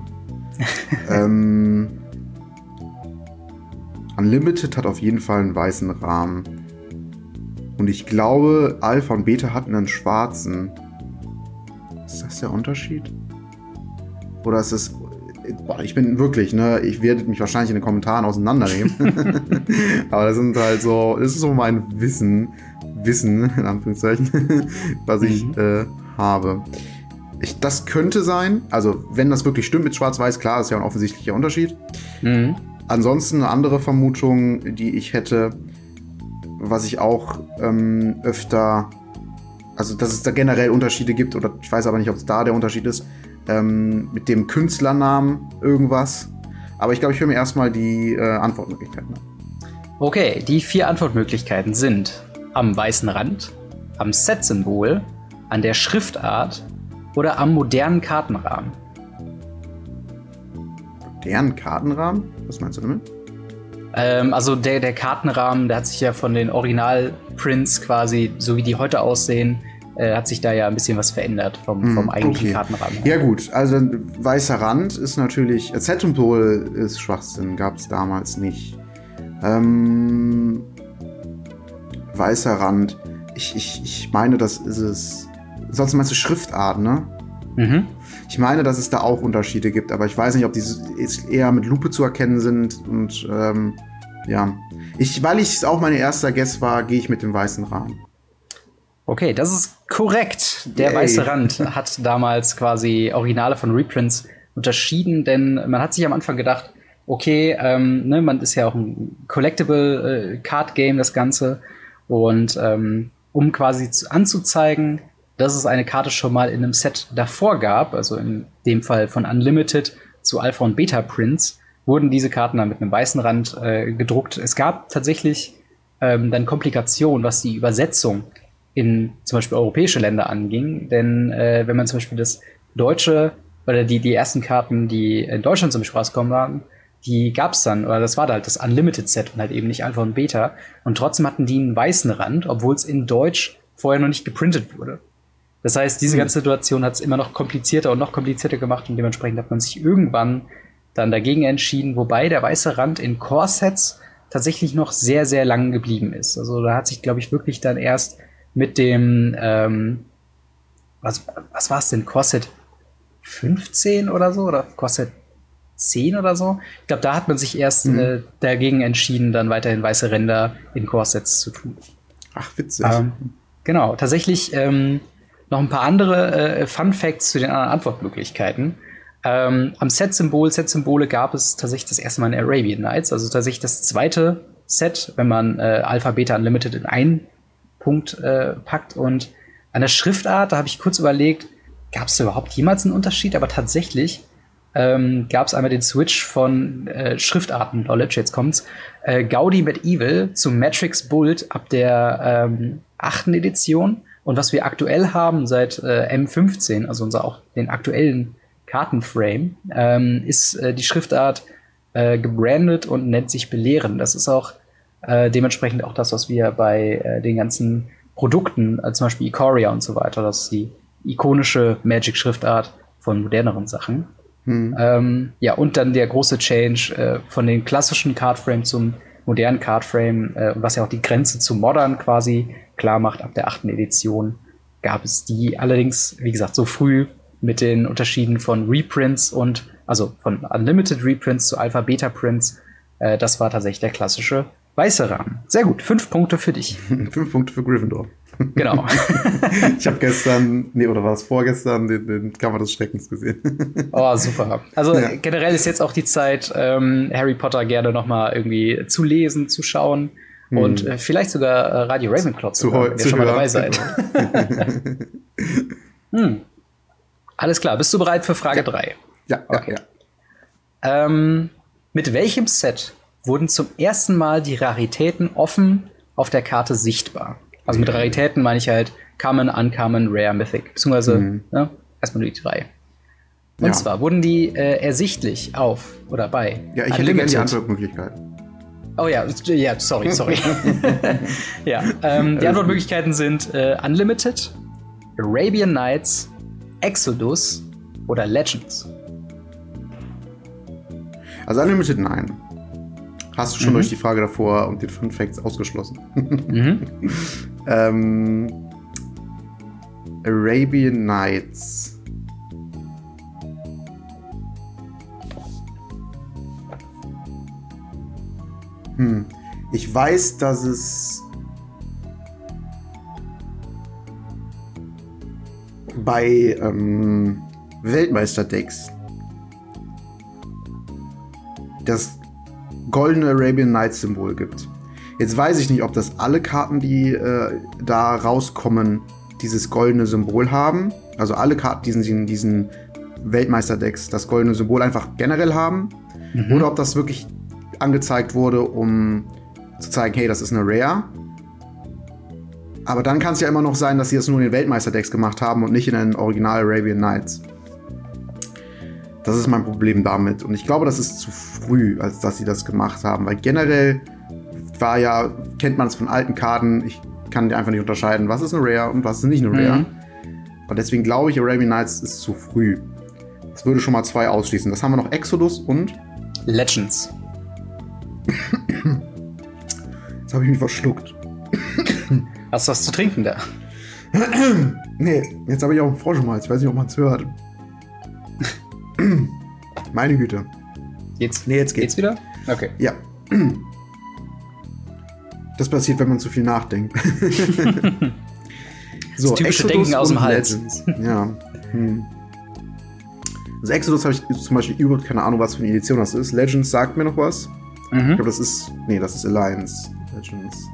Unlimited hat auf jeden Fall einen weißen Rahmen. Und ich glaube, Alpha und Beta hatten einen schwarzen. Ist das der Unterschied? Oder ist das... Boah, ich bin wirklich, ne, ich werde mich wahrscheinlich in den Kommentaren auseinandernehmen. Aber das sind halt so, das ist so mein Wissen, in Anführungszeichen, was ich habe. Das könnte sein, also wenn das wirklich stimmt mit Schwarz-Weiß, klar, ist ja ein offensichtlicher Unterschied. Ansonsten eine andere Vermutung, die ich hätte, was ich auch öfter, also dass es da generell Unterschiede gibt, oder ich weiß aber nicht, ob es da der Unterschied ist, mit dem Künstlernamen irgendwas. Aber ich glaube, ich höre mir erstmal die Antwortmöglichkeiten an. Okay, die 4 Antwortmöglichkeiten sind am weißen Rand, am Set-Symbol, an der Schriftart oder am modernen Kartenrahmen. Modernen Kartenrahmen? Was meinst du damit? Also der Kartenrahmen, der hat sich ja von den Original-Prints quasi, so wie die heute aussehen, hat sich da ja ein bisschen was verändert vom eigentlichen Kartenrahmen. Ja gut, also weißer Rand ist natürlich, Z-Symbol ist Schwachsinn, gab es damals nicht. Weißer Rand, ich meine, das ist es, sonst meinst du Schriftart, ne? Ich meine, dass es da auch Unterschiede gibt, aber ich weiß nicht, ob die eher mit Lupe zu erkennen sind und ja. Weil es auch mein erster Guess war, gehe ich mit dem weißen Rahmen. Okay, das ist korrekt. Der weiße Rand hat damals quasi Originale von Reprints unterschieden, denn man hat sich am Anfang gedacht, okay, ne, man ist ja auch ein Collectible Card Game, das Ganze. Und um quasi anzuzeigen, dass es eine Karte schon mal in einem Set davor gab, also in dem Fall von Unlimited zu Alpha- und Beta-Prints, wurden diese Karten dann mit einem weißen Rand gedruckt. Es gab tatsächlich dann Komplikationen, was die Übersetzung in zum Beispiel europäische Länder anging. Denn wenn man zum Beispiel das deutsche oder die ersten Karten, die in Deutschland zum Beispiel rausgekommen waren, die gab's dann, oder das war da halt das Unlimited-Set und halt eben nicht Alpha und Beta. Und trotzdem hatten die einen weißen Rand, obwohl es in Deutsch vorher noch nicht geprintet wurde. Das heißt, diese ganze Situation hat es immer noch komplizierter und noch komplizierter gemacht und dementsprechend hat man sich irgendwann dann dagegen entschieden, wobei der weiße Rand in Core-Sets tatsächlich noch sehr, sehr lang geblieben ist. Also da hat sich, glaube ich, wirklich dann erst mit dem, was war es denn, Core-Set 15 oder so? Oder Core-Set 10 oder so? Ich glaube, da hat man sich erst dagegen entschieden, dann weiterhin weiße Ränder in Core-Sets zu tun. Ach, witzig. Genau, tatsächlich noch ein paar andere Fun Facts zu den anderen Antwortmöglichkeiten. Am Set-Symbole gab es tatsächlich das erste Mal in Arabian Nights, also tatsächlich das zweite Set, wenn man Alpha, Beta, Unlimited in einen Punkt packt. Und an der Schriftart, da habe ich kurz überlegt, gab es überhaupt jemals einen Unterschied? Aber tatsächlich gab es einmal den Switch von Schriftarten-Knowledge, jetzt kommt's, Gaudi Medieval zu Matrix Bult ab der 8. Edition. Und was wir aktuell haben seit M15, also auch den aktuellen Kartenframe, ist die Schriftart gebrandet und nennt sich Belehren. Das ist auch dementsprechend auch das, was wir bei den ganzen Produkten, zum Beispiel Ikoria und so weiter, das ist die ikonische Magic-Schriftart von moderneren Sachen. Ja, und dann der große Change von den klassischen Cardframe zum modernen Cardframe, was ja auch die Grenze zu Modern quasi klar macht. Ab der 8. Edition gab es die. Allerdings, wie gesagt, so früh mit den Unterschieden von Reprints und also von Unlimited Reprints zu Alpha-Beta-Prints. Das war tatsächlich der klassische weiße Rahmen. Sehr gut, 5 Punkte für dich. 5 Punkte für Gryffindor. Genau. Ich habe gestern, oder war es vorgestern, den Kammer des Schreckens gesehen. Oh, super. Also generell ist jetzt auch die Zeit, Harry Potter gerne noch mal irgendwie zu lesen, zu schauen und vielleicht sogar Radio Ravenclaw zu hören, wenn ihr schon mal dabei seid. Alles klar, bist du bereit für Frage 3? Ja, okay. Mit welchem Set wurden zum ersten Mal die Raritäten offen auf der Karte sichtbar? Also mit Raritäten meine ich halt Common, Uncommon, Rare, Mythic. Beziehungsweise erstmal nur die 3. Und zwar wurden die ersichtlich auf oder bei Ja, ich hätte gerne die Antwortmöglichkeiten. Oh ja, sorry. Die Antwortmöglichkeiten sind Unlimited, Arabian Nights, Exodus oder Legends. Also Unlimited nein. Hast du schon durch die Frage davor und den Fun Facts ausgeschlossen. Arabian Nights. Ich weiß, dass es bei Weltmeister-Decks das goldene Arabian Nights Symbol gibt. Jetzt weiß ich nicht, ob das alle Karten, die da rauskommen, dieses goldene Symbol haben. Also alle Karten, die in diesen Weltmeister-Decks das goldene Symbol einfach generell haben. Oder ob das wirklich angezeigt wurde, um zu zeigen, hey, das ist eine Rare. Aber dann kann es ja immer noch sein, dass sie das nur in den Weltmeister-Decks gemacht haben und nicht in den Original Arabian Nights. Das ist mein Problem damit. Und ich glaube, das ist zu früh, als dass sie das gemacht haben. Weil generell kennt man es von alten Karten, ich kann einfach nicht unterscheiden, was ist eine Rare und was ist nicht eine Rare. Und deswegen glaube ich, Arabian Nights ist zu früh. Das würde schon mal 2 ausschließen. Das haben wir noch Exodus und Legends. Jetzt habe ich mich verschluckt. Hast du was zu trinken da? Nee, jetzt habe ich auch einen Frosch im Hals. Ich weiß nicht, ob man es hört. Meine Güte. Jetzt geht's. Geht's wieder? Okay. Ja. Das passiert, wenn man zu viel nachdenkt. So, das typische Denken aus dem Hals. Legends. Ja. Also Exodus habe ich zum Beispiel überhaupt keine Ahnung, was für eine Edition das ist. Legends sagt mir noch was. Ich glaube, das ist Alliance. Legends.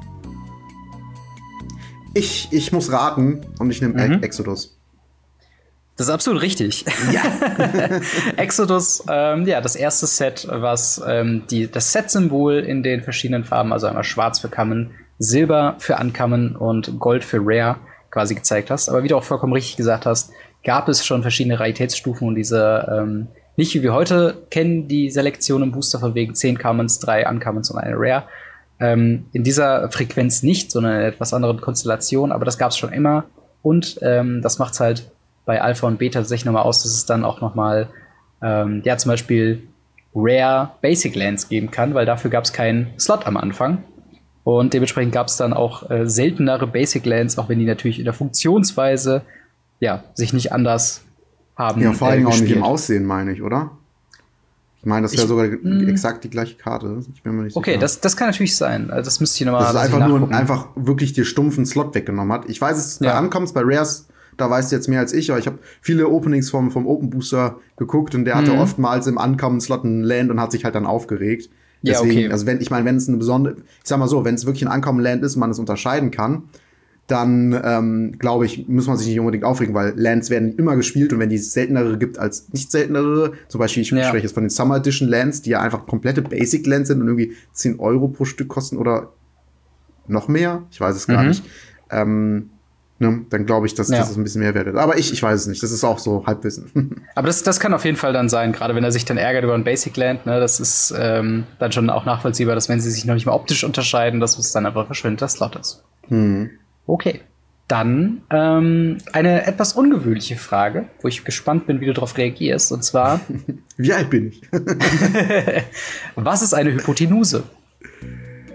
Ich muss raten und ich nehme Exodus. Das ist absolut richtig. Ja. Exodus, das erste Set, was das Set-Symbol in den verschiedenen Farben, also einmal schwarz für Common, Silber für Uncommon und Gold für Rare quasi gezeigt hast. Aber wie du auch vollkommen richtig gesagt hast, gab es schon verschiedene Raritätsstufen und diese, nicht wie wir heute kennen, die Selektion im Booster von wegen 10 Commons, 3 Uncommons und eine Rare. In dieser Frequenz nicht, sondern in etwas anderen Konstellation, aber das gab es schon immer. Und das macht's halt bei Alpha und Beta tatsächlich nochmal aus, dass es dann auch nochmal zum Beispiel Rare Basic Lands geben kann, weil dafür gab es keinen Slot am Anfang. Und dementsprechend gab es dann auch seltenere Basic Lands, auch wenn die natürlich in der Funktionsweise sich nicht anders haben. Ja, vor allem auch nicht im Aussehen, meine ich, oder? Ich meine, das wäre sogar exakt die gleiche Karte. Ich bin mir nicht sicher. Okay, das kann natürlich sein. Also das müsste ich nochmal. Das ist einfach wirklich den stumpfen Slot weggenommen hat. Ich weiß es, bei Ankommens, bei Rares, da weißt du jetzt mehr als ich, aber ich habe viele Openings vom Open Booster geguckt und der hatte oftmals im Ankommen-Slot ein Land und hat sich halt dann aufgeregt. Deswegen, ja, okay. Also wenn es eine besondere, ich sag mal so, wenn es wirklich ein Ankommen-Land ist und man es unterscheiden kann, dann glaube ich, muss man sich nicht unbedingt aufregen, weil Lands werden immer gespielt und wenn die seltenere gibt als nicht seltenere, zum Beispiel, ich spreche jetzt von den Summer Edition Lands, die ja einfach komplette Basic Lands sind und irgendwie 10 Euro pro Stück kosten oder noch mehr, ich weiß es gar nicht, dann glaube ich, dass das ein bisschen mehr wert ist. Aber ich weiß es nicht, das ist auch so Halbwissen. Aber das kann auf jeden Fall dann sein, gerade wenn er sich dann ärgert über ein Basic Land, ne, das ist dann schon auch nachvollziehbar, dass wenn sie sich noch nicht mal optisch unterscheiden, dass es dann einfach verschwindet, das Slot ist. Okay, dann eine etwas ungewöhnliche Frage, wo ich gespannt bin, wie du darauf reagierst. Und zwar: Wie alt bin ich? Was ist eine Hypotenuse?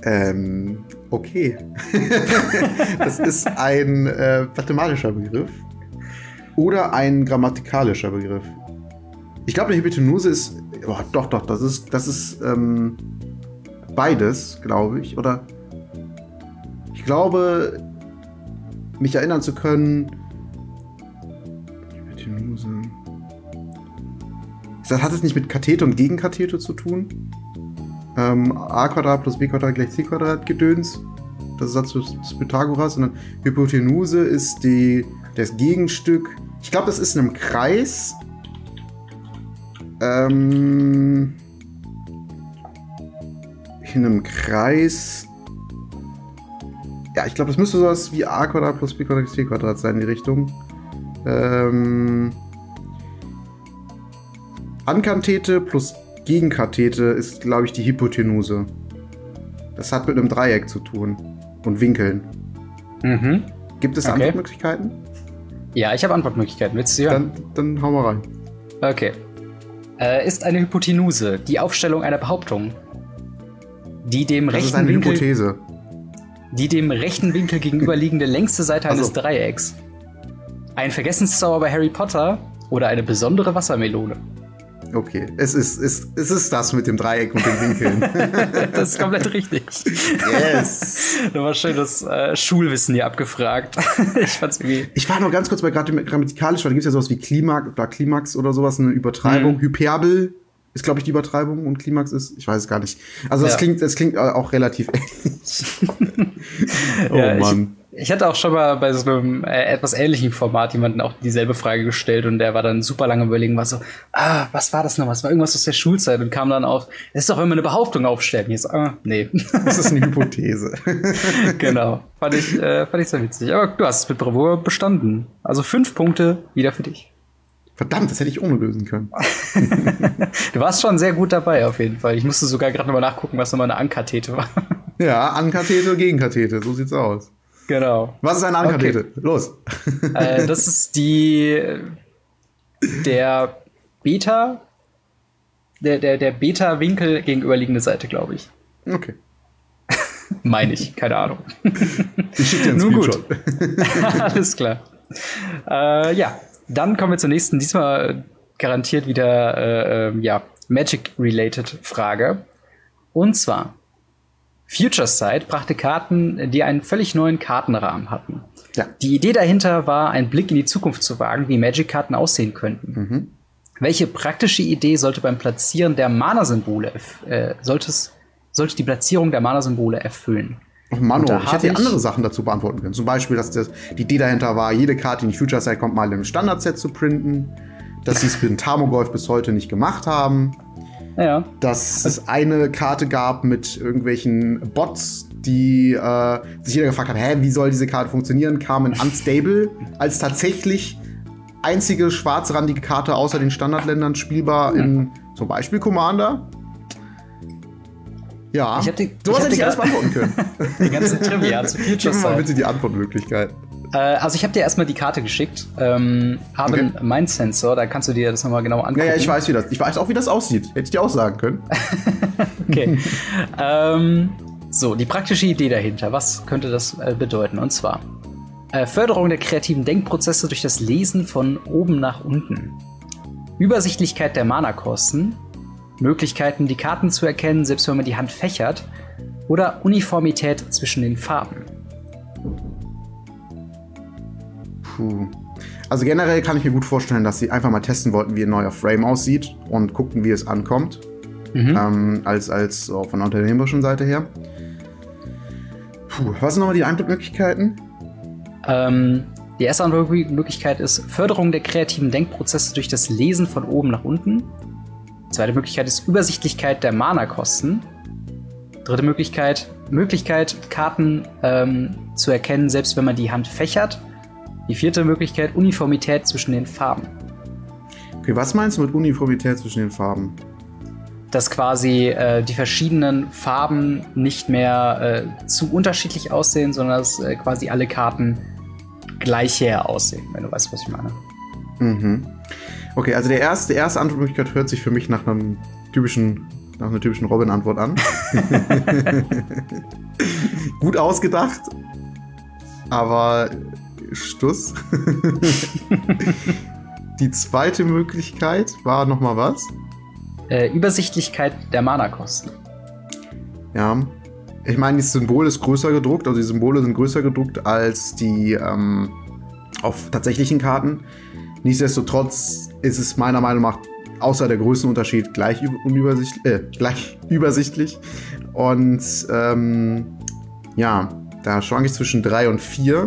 Okay. Das ist ein mathematischer Begriff oder ein grammatikalischer Begriff. Ich glaube, eine Hypotenuse ist. Oh, doch, das ist beides, glaube ich. Oder ich glaube, mich erinnern zu können. Hypotenuse. Hat es nicht mit Kathete und Gegenkathete zu tun? a² plus b² gleich c² Gedöns. Das ist Satz des Pythagoras. Und dann Hypotenuse ist das Gegenstück. Ich glaube, das ist in einem Kreis. In einem Kreis. Ja, ich glaube, das müsste sowas wie a² plus b² gleich c² sein, in die Richtung. Ankathete plus Gegenkathete ist, glaube ich, die Hypotenuse. Das hat mit einem Dreieck zu tun. Und Winkeln. Mhm. Gibt es Antwortmöglichkeiten? Ja, ich habe Antwortmöglichkeiten. Willst du sie hören? Dann hau mal rein. Okay. Ist eine Hypotenuse die Aufstellung einer Behauptung, die dem Das ist rechten eine Winkel, Hypothese. die dem rechten Winkel gegenüberliegende längste Seite eines Also. Dreiecks, ein Vergessenszauber bei Harry Potter oder eine besondere Wassermelone? Okay, es ist das mit dem Dreieck und den Winkeln. Das ist komplett richtig. Yes. Da war schön das Schulwissen hier abgefragt. Ich fand's irgendwie. Ich war noch ganz kurz bei grammatikalisch, weil da gibt es ja sowas wie Klimax oder sowas, eine Übertreibung. Hyperbel ist, glaube ich, die Übertreibung und Klimax ist, ich weiß es gar nicht. Also das klingt auch relativ ähnlich. Oh ja, Mann. Ich hatte auch schon mal bei so einem etwas ähnlichen Format jemanden auch dieselbe Frage gestellt und der war dann super lange überlegen, was war das noch? Was war irgendwas aus der Schulzeit und kam dann auf, das ist doch, wenn wir eine Behauptung aufstellen. Jetzt, nee. Das ist eine Hypothese. Genau. Fand ich sehr witzig. Aber du hast es mit Bravour bestanden. Also 5 Punkte wieder für dich. Verdammt, das hätte ich ohne lösen können. Du warst schon sehr gut dabei auf jeden Fall. Ich musste sogar gerade nochmal nachgucken, was nochmal eine Ankathete war. Ja, Ankathete, Gegenkathete, so sieht's aus. Genau. Was ist eine Ankathete? Okay. Los. Das ist der Beta-Winkel gegenüberliegende Seite, glaube ich. Okay. Meine ich, keine Ahnung. Ich schicke dir einen Nun Screenshot. gut. Alles klar. Ja, dann kommen wir zur nächsten, diesmal garantiert wieder Magic-related Frage. Und zwar Future Sight brachte Karten, die einen völlig neuen Kartenrahmen hatten. Ja. Die Idee dahinter war, einen Blick in die Zukunft zu wagen, wie Magic-Karten aussehen könnten. Mhm. Welche praktische Idee sollte beim Platzieren der Mana-Symbole sollte die Platzierung der Mana-Symbole erfüllen? Oh Mann, Da ich hätte habe andere Sachen dazu beantworten können. Zum Beispiel, dass die Idee dahinter war, jede Karte in die Future Sight kommt, mal im Standard-Set zu printen. Dass sie es mit Tarmogoyf bis heute nicht gemacht haben. Ja. Dass es eine Karte gab mit irgendwelchen Bots, die sich jeder gefragt hat, wie soll diese Karte funktionieren, kam in Unstable als tatsächlich einzige schwarzrandige Karte außer den Standardländern spielbar in zum Beispiel Commander. Ja, sowas hätte ich alles beantworten können. Die ganzen Trivia zu Future Gib mir mal Sight. bitte die Antwortmöglichkeit. Also ich habe dir erstmal die Karte geschickt. Haben Mind Sensor, da kannst du dir das nochmal genau angucken. Ja, ich weiß auch, wie das aussieht. Hätte ich dir auch sagen können. Okay. So, die praktische Idee dahinter. Was könnte das bedeuten? Und zwar Förderung der kreativen Denkprozesse durch das Lesen von oben nach unten. Übersichtlichkeit der Mana-Kosten. Möglichkeiten, die Karten zu erkennen, selbst wenn man die Hand fächert. Oder Uniformität zwischen den Farben. Puh. Also generell kann ich mir gut vorstellen, dass sie einfach mal testen wollten, wie ein neuer Frame aussieht und gucken, wie es ankommt. Als auch von der unternehmerischen Seite her. Puh. Was sind nochmal die Antwortmöglichkeiten? Die erste Antwortmöglichkeit ist Förderung der kreativen Denkprozesse durch das Lesen von oben nach unten. Zweite Möglichkeit ist Übersichtlichkeit der Mana-Kosten. Dritte Möglichkeit, Karten zu erkennen, selbst wenn man die Hand fächert. Die vierte Möglichkeit, Uniformität zwischen den Farben. Okay, was meinst du mit Uniformität zwischen den Farben? Dass quasi die verschiedenen Farben nicht mehr zu unterschiedlich aussehen, sondern dass quasi alle Karten gleich her aussehen, wenn du weißt, was ich meine. Mhm. Okay, also die erste Antwortmöglichkeit hört sich für mich nach einem typischen nach einer typischen Robin-Antwort an. Gut ausgedacht, aber Stuss. Die zweite Möglichkeit war nochmal was? Übersichtlichkeit der Mana-Kosten. Ja. Ich meine, das Symbol ist größer gedruckt, also die Symbole sind größer gedruckt als die auf tatsächlichen Karten. Nichtsdestotrotz ist es meiner Meinung nach außer der Größenunterschied gleich übersichtlich. Und ja, da schwanke ich zwischen 3 und 4.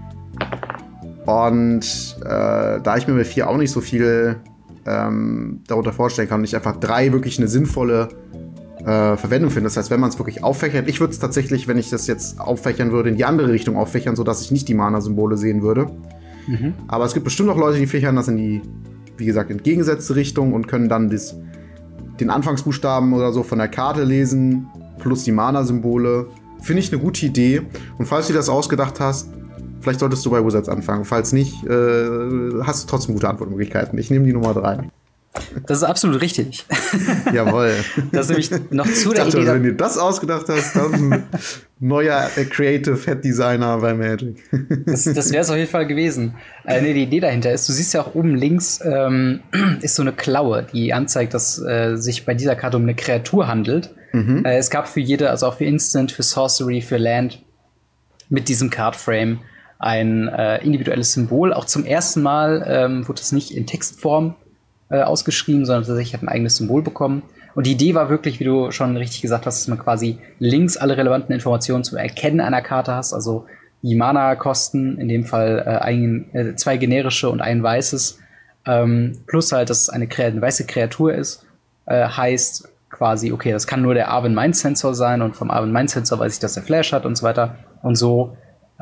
Und da ich mir bei 4 auch nicht so viel darunter vorstellen kann und ich einfach 3 wirklich eine sinnvolle Verwendung finde. Das heißt, wenn man es wirklich auffächert, ich würde es tatsächlich, wenn ich das jetzt auffächern würde, in die andere Richtung auffächern, sodass ich nicht die Mana-Symbole sehen würde. Mhm. Aber es gibt bestimmt auch Leute, die fächern das in die, wie gesagt, entgegengesetzte Richtung und können dann den Anfangsbuchstaben oder so von der Karte lesen, plus die Mana-Symbole. Finde ich eine gute Idee. Und falls du das ausgedacht hast, vielleicht solltest du bei Wizards anfangen. Falls nicht, hast du trotzdem gute Antwortmöglichkeiten. Ich nehme die Nummer 3. Das ist absolut richtig. Jawohl. Das ist nämlich noch zu der Idee. Wenn du das ausgedacht hast, dann neuer Creative Head Designer bei Magic. Das wäre es auf jeden Fall gewesen. Die Idee dahinter ist, du siehst ja auch oben links ist so eine Klaue, die anzeigt, dass sich bei dieser Karte um eine Kreatur handelt. Mhm. Es gab für jede, also auch für Instant, für Sorcery, für Land, mit diesem Cardframe ein individuelles Symbol. Auch zum ersten Mal wurde es nicht in Textform ausgeschrieben, sondern tatsächlich hat ein eigenes Symbol bekommen. Und die Idee war wirklich, wie du schon richtig gesagt hast, dass man quasi links alle relevanten Informationen zum Erkennen einer Karte hast, also die Mana-Kosten, in dem Fall 2 generische und ein weißes, plus halt, dass es eine weiße Kreatur ist, heißt quasi, okay, das kann nur der Arven Mind Sensor sein und vom Arven Mind Sensor weiß ich, dass er Flash hat und so weiter. Und so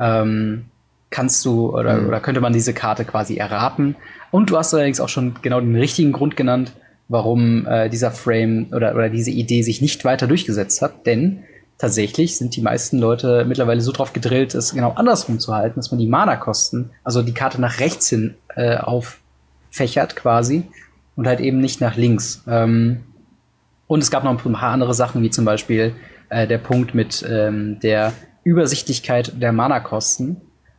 kannst du oder könnte man diese Karte quasi erraten. Und du hast allerdings auch schon genau den richtigen Grund genannt, warum dieser Frame oder diese Idee sich nicht weiter durchgesetzt hat. Denn tatsächlich sind die meisten Leute mittlerweile so drauf gedrillt, es genau andersrum zu halten, dass man die Mana-Kosten, also die Karte nach rechts hin auffächert quasi und halt eben nicht nach links. Und es gab noch ein paar andere Sachen, wie zum Beispiel der Punkt mit der Übersichtlichkeit der Mana-Kosten.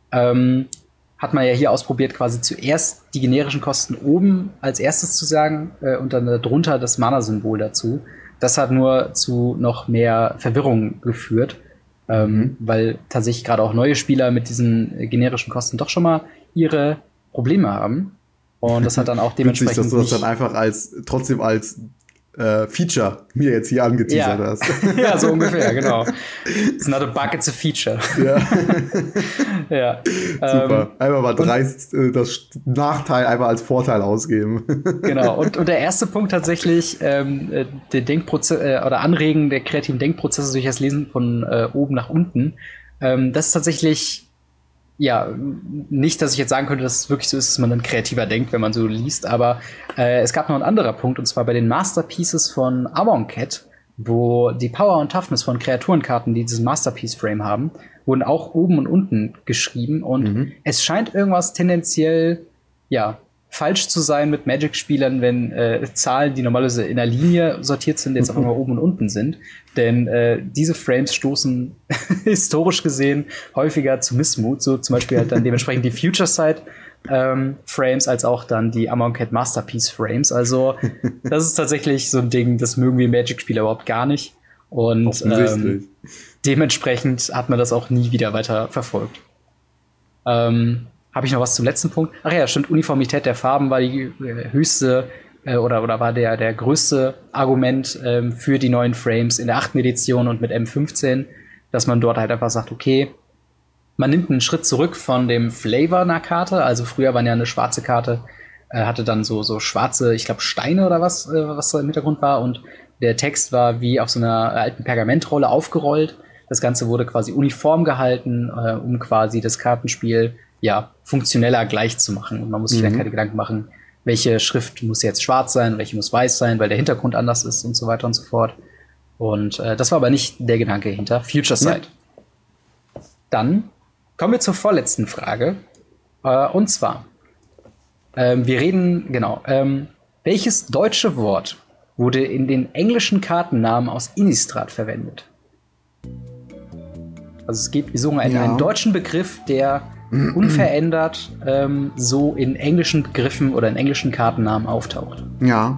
Hat man ja hier ausprobiert, quasi zuerst die generischen Kosten oben als erstes zu sagen und dann darunter das Mana-Symbol dazu. Das hat nur zu noch mehr Verwirrung geführt, weil tatsächlich gerade auch neue Spieler mit diesen generischen Kosten doch schon mal ihre Probleme haben. Und das hat dann auch dementsprechend. Witzig, dass du das dann einfach trotzdem als Feature mir jetzt hier angeteasert hast. Ja, so ungefähr, genau. It's not a bug, it's a feature. Ja. Ja. Super. Einfach mal dreist das Nachteil einfach als Vorteil ausgeben. Genau. Und der erste Punkt tatsächlich, der Denkprozess oder Anregen der kreativen Denkprozesse durch das Lesen von oben nach unten. Das ist tatsächlich ja, nicht, dass ich jetzt sagen könnte, dass es wirklich so ist, dass man dann kreativer denkt, wenn man so liest, aber es gab noch einen anderen Punkt, und zwar bei den Masterpieces von Amonkhet, wo die Power und Toughness von Kreaturenkarten, die diesen Masterpiece-Frame haben, wurden auch oben und unten geschrieben und es scheint irgendwas tendenziell, ja, falsch zu sein mit Magic-Spielern, wenn Zahlen, die normalerweise in der Linie sortiert sind, jetzt auf einmal oben und unten sind. Denn diese Frames stoßen historisch gesehen häufiger zu Missmut. So zum Beispiel halt dann dementsprechend die Future Sight Frames als auch dann die Amonkhet Masterpiece Frames. Also das ist tatsächlich so ein Ding, das mögen wir Magic-Spieler überhaupt gar nicht. Und dementsprechend hat man das auch nie wieder weiter verfolgt. Habe ich noch was zum letzten Punkt? Ach ja, stimmt, Uniformität der Farben war die höchste oder war der größte Argument für die neuen Frames in der 8. Edition und mit M15, dass man dort halt einfach sagt, okay, man nimmt einen Schritt zurück von dem Flavor einer Karte. Also früher war ja eine schwarze Karte, hatte dann so schwarze, ich glaube, Steine oder was da im Hintergrund war. Und der Text war wie auf so einer alten Pergamentrolle aufgerollt. Das Ganze wurde quasi uniform gehalten, um quasi das Kartenspiel ja, funktioneller gleich zu machen. Und man muss sich dann keine Gedanken machen, welche Schrift muss jetzt schwarz sein, welche muss weiß sein, weil der Hintergrund anders ist und so weiter und so fort. Und das war aber nicht der Gedanke hinter Future Sight. Ja. Dann kommen wir zur vorletzten Frage. Und zwar, wir reden, welches deutsche Wort wurde in den englischen Kartennamen aus Innistrad verwendet? Also wir suchen einen deutschen Begriff, der unverändert so in englischen Begriffen oder in englischen Kartennamen auftaucht. Ja.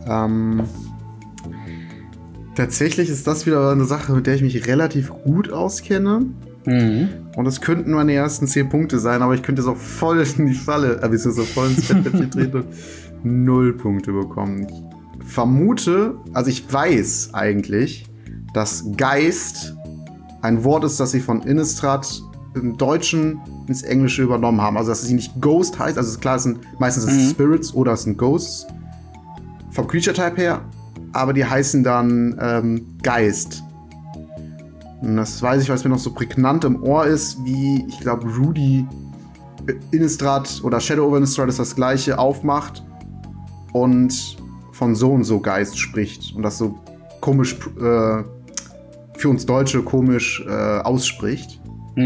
Tatsächlich ist das wieder eine Sache, mit der ich mich relativ gut auskenne. Und es könnten meine ersten 10 Punkte sein, aber ich könnte es auch voll in die Falle, so voll ins Fettnäpfchen treten und 0 Punkte bekommen. Ich vermute, also ich weiß eigentlich, dass Geist ein Wort ist, das sie von Innistrad im Deutschen ins Englische übernommen haben. Also dass sie nicht Ghost heißt, also klar, es sind meistens Spirits oder es sind Ghosts vom Creature-Type her, aber die heißen dann Geist. Und das weiß ich, weil es mir noch so prägnant im Ohr ist, wie, ich glaube, Rudy Innistrad oder Shadow over Innistrad ist das gleiche, aufmacht und von so und so Geist spricht und das so komisch, für uns Deutsche komisch ausspricht.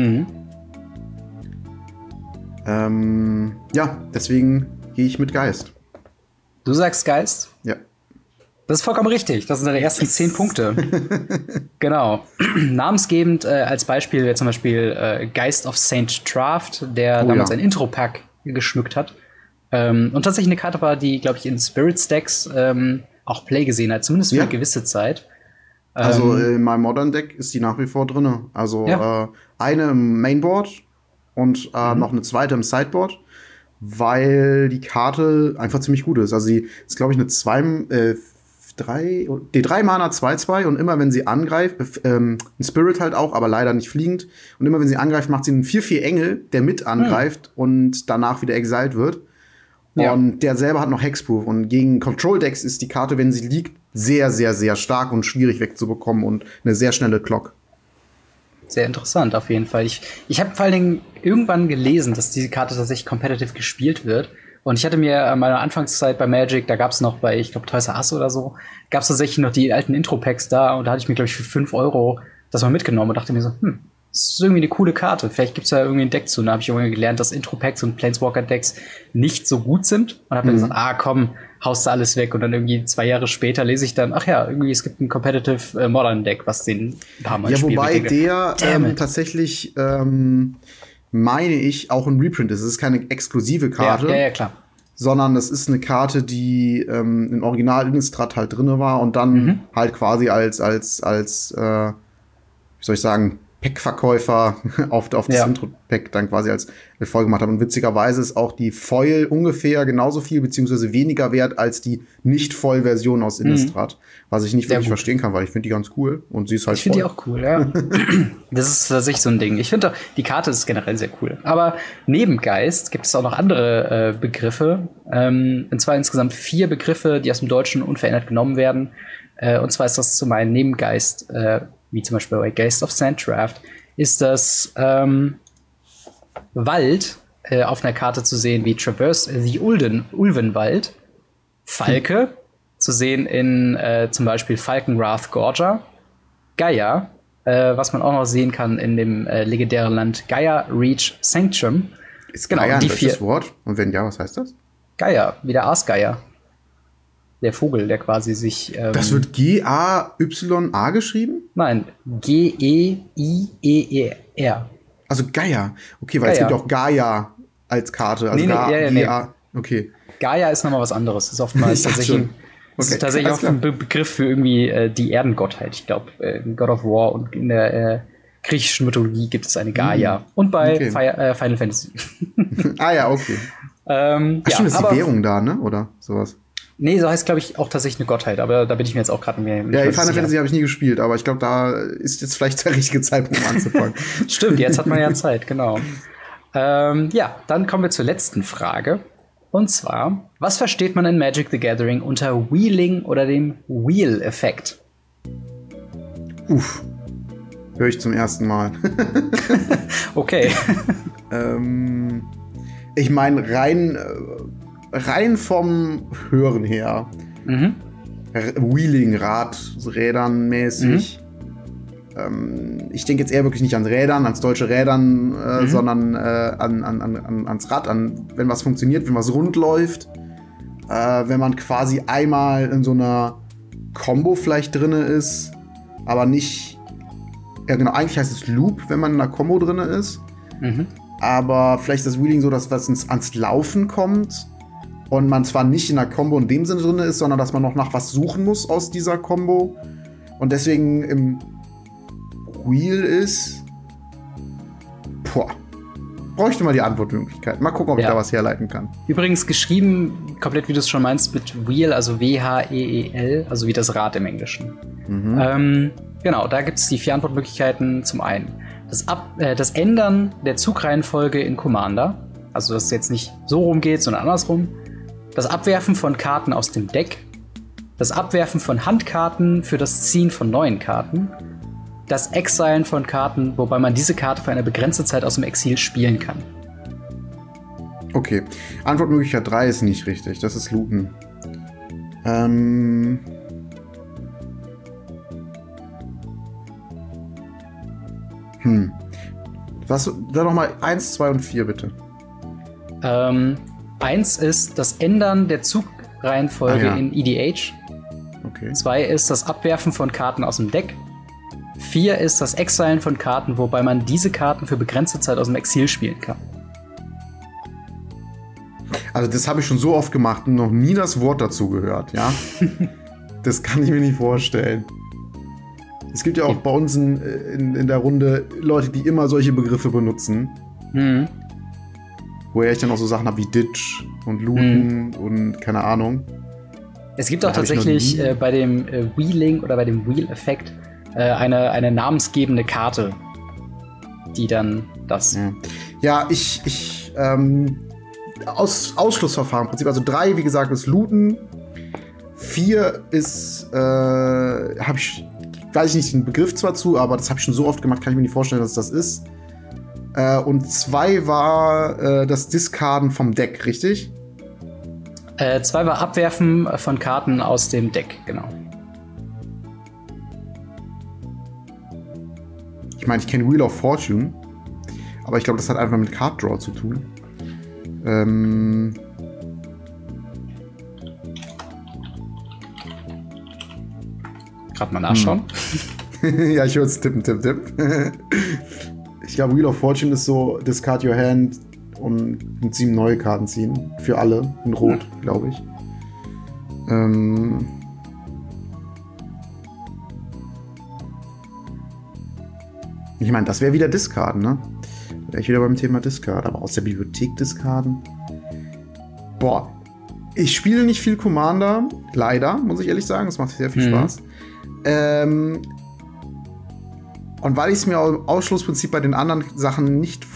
Ja, deswegen gehe ich mit Geist. Du sagst Geist? Ja. Das ist vollkommen richtig. Das sind deine ersten 10 Punkte. Genau. Namensgebend als Beispiel wäre zum Beispiel Geist of Saint Traft, der damals ein Intro-Pack geschmückt hat. Und tatsächlich eine Karte war, die, glaube ich, in Spirit-Stacks auch Play gesehen hat, zumindest für eine gewisse Zeit. Also in meinem Modern-Deck ist die nach wie vor drin. Also eine im Mainboard und noch eine zweite im Sideboard, weil die Karte einfach ziemlich gut ist. Also sie ist, glaube ich, eine 3 Mana 2/2 und immer wenn sie angreift, ein Spirit halt auch, aber leider nicht fliegend. Und immer wenn sie angreift, macht sie einen 4/4 Engel, der mit angreift und danach wieder exiled wird. Ja. Und der selber hat noch Hexproof. Und gegen Control-Decks ist die Karte, wenn sie liegt, sehr, sehr, sehr stark und schwierig wegzubekommen und eine sehr schnelle Clock. Sehr interessant, auf jeden Fall. Ich habe vor allen Dingen irgendwann gelesen, dass diese Karte tatsächlich competitive gespielt wird. Und ich hatte mir an meiner Anfangszeit bei Magic, da gab es noch bei, ich glaube, Toys R Us oder so, gab es tatsächlich noch die alten Intro-Packs da. Und da hatte ich mir, glaube ich, für 5 € das mal mitgenommen und dachte mir so, das ist irgendwie eine coole Karte. Vielleicht gibt's da irgendwie ein Deck zu. Und da habe ich irgendwie gelernt, dass Intro-Packs und Planeswalker-Decks nicht so gut sind. Und habe dann gesagt, komm, haust du alles weg. Und dann irgendwie 2 Jahre später lese ich dann, ach ja, irgendwie es gibt ein Competitive Modern-Deck, was den ein paar Mal spielt. Ja, wobei der tatsächlich, meine ich, auch ein Reprint ist. Es ist keine exklusive Karte. Ja, klar. Sondern es ist eine Karte, die im Original Innistrad halt drinne war und dann halt quasi als wie soll ich sagen, Pack-Verkäufer auf das Intro-Pack dann quasi als Folge gemacht haben. Und witzigerweise ist auch die Foil ungefähr genauso viel, beziehungsweise weniger wert als die Nicht-Foil-Version aus Innistrad. Was ich nicht wirklich verstehen kann, weil ich finde die ganz cool. Und sie ist halt Ich finde die auch cool, ja. Das ist tatsächlich so ein Ding. Ich finde die Karte ist generell sehr cool. Aber neben Geist gibt es auch noch andere Begriffe. Und zwar insgesamt 4 Begriffe, die aus dem Deutschen unverändert genommen werden. Und zwar ist das zum einen neben Geist, wie zum Beispiel bei Geist of Saint Traft, ist das Wald auf einer Karte zu sehen wie Traverse the Ulvenwald, Falke zu sehen in zum Beispiel Falkenwrath Gorger, Gaia, was man auch noch sehen kann in dem legendären Land Gaia Reach Sanctum. Ist Gaia ein deutsches Wort? Und wenn ja, was heißt das? Gaia, wie der Aasgeier. Der Vogel, der quasi sich das wird G-A-Y-A geschrieben? Nein, G-E-I-E-E-R. Also Gaia. Okay, weil es gibt auch Gaia als Karte. Also nee. Okay. Gaia ist nochmal was anderes. Das ist oftmals tatsächlich auch ein Begriff für irgendwie die Erdengottheit. Ich glaube, in God of War und in der griechischen Mythologie gibt es eine Gaia. Und bei Final Fantasy. Ja, okay. Stimmt, ist die Währung da, ne? Oder sowas? Nee, so heißt, glaube ich, auch tatsächlich eine Gottheit, aber da bin ich mir jetzt auch gerade mehr. Ja, Final Fantasy habe ich nie gespielt, aber ich glaube, da ist jetzt vielleicht der richtige Zeitpunkt, um anzufangen. Stimmt, jetzt hat man ja Zeit, genau. Ja, dann kommen wir zur letzten Frage. Und zwar, was versteht man in Magic the Gathering unter Wheeling oder dem Wheel-Effekt? Höre ich zum ersten Mal. Okay. Ich meine, rein vom Hören her. Wheeling, Rädern mäßig. Ich denke jetzt eher wirklich nicht an Rädern, ans deutsche Rädern, sondern ans Rad, wenn was funktioniert, wenn was rund läuft. Wenn man quasi einmal in so einer Combo vielleicht drin ist, aber nicht. Ja, genau, eigentlich heißt es Loop, wenn man in einer Combo drin ist. Mhm. Aber vielleicht ist das Wheeling so, dass was ans Laufen kommt und man zwar nicht in einer Combo in dem Sinne drin ist, sondern dass man noch nach was suchen muss aus dieser Combo und deswegen im Wheel ist. Boah. Bräuchte mal die Antwortmöglichkeit. Mal gucken, ob ich da was herleiten kann. Übrigens geschrieben, komplett wie du es schon meinst, mit Wheel, also W-H-E-E-L, also wie das Rad im Englischen. Genau, da gibt es die 4 Antwortmöglichkeiten. Zum einen das Ändern der Zugreihenfolge in Commander, also dass es jetzt nicht so rumgeht, sondern andersrum. Das Abwerfen von Karten aus dem Deck. Das Abwerfen von Handkarten für das Ziehen von neuen Karten. Das Exilen von Karten, wobei man diese Karte für eine begrenzte Zeit aus dem Exil spielen kann. Okay. Antwortmöglichkeit 3 ist nicht richtig. Das ist Looten. Was, dann nochmal 1, 2 und 4, bitte. 1 ist das Ändern der Zugreihenfolge in EDH. Okay. 2 ist das Abwerfen von Karten aus dem Deck. 4 ist das Exilen von Karten, wobei man diese Karten für begrenzte Zeit aus dem Exil spielen kann. Also das habe ich schon so oft gemacht und noch nie das Wort dazu gehört, ja? Das kann ich mir nicht vorstellen. Es gibt ja auch bei uns in der Runde Leute, die immer solche Begriffe benutzen. Mhm. Woher ich dann auch so Sachen habe wie Ditch und Looten und keine Ahnung. Es gibt auch tatsächlich bei dem Wheeling oder bei dem Wheel-Effekt eine namensgebende Karte, die dann das. Ja, Ausschlussverfahren im Prinzip. Also 3, wie gesagt, ist Looten. 4 ist, weiß ich nicht den Begriff zwar zu, aber das habe ich schon so oft gemacht, kann ich mir nicht vorstellen, dass das ist. Und 2 war das Discarden vom Deck, richtig? 2 war Abwerfen von Karten aus dem Deck, genau. Ich meine, ich kenne Wheel of Fortune, aber ich glaube, das hat einfach mit Card Draw zu tun. Gerade mal nachschauen. Ja, ich höre es tippen. Ich glaube, Wheel of Fortune ist so, discard your hand und 7 neue Karten ziehen. Für alle, in Rot, glaube ich. Ich meine, das wäre wieder Discarden, ne? Da wäre ich wieder beim Thema Discard, aber aus der Bibliothek Discarden. Boah, ich spiele nicht viel Commander, leider, muss ich ehrlich sagen. Das macht sehr viel Spaß. Und weil ich es mir im Ausschlussprinzip bei den anderen Sachen nicht.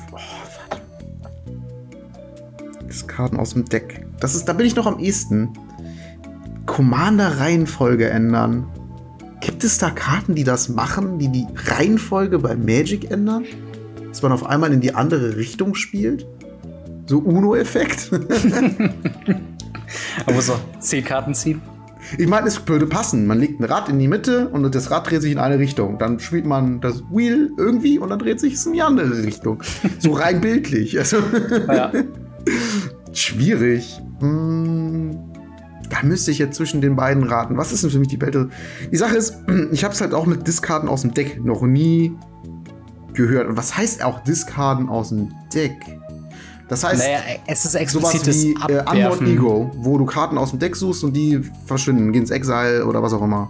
Discarden aus dem Deck. Da bin ich noch am ehesten. Commander-Reihenfolge ändern. Gibt es da Karten, die das machen, die die Reihenfolge bei Magic ändern? Dass man auf einmal in die andere Richtung spielt? So Uno-Effekt? Man muss auch 10 Karten ziehen. Ich meine, es würde passen. Man legt ein Rad in die Mitte und das Rad dreht sich in eine Richtung. Dann spielt man das Wheel irgendwie und dann dreht sich es in die andere Richtung. So rein bildlich. Also Ja. Schwierig. Da müsste ich jetzt zwischen den beiden raten. Was ist denn für mich die bessere? Die Sache ist, ich habe es halt auch mit Discarden aus dem Deck noch nie gehört. Und was heißt auch Discarden aus dem Deck? Das heißt, es ist sowas explizites wie Unmount Abwerfen. Ego, wo du Karten aus dem Deck suchst und die verschwinden, gehen ins Exile oder was auch immer.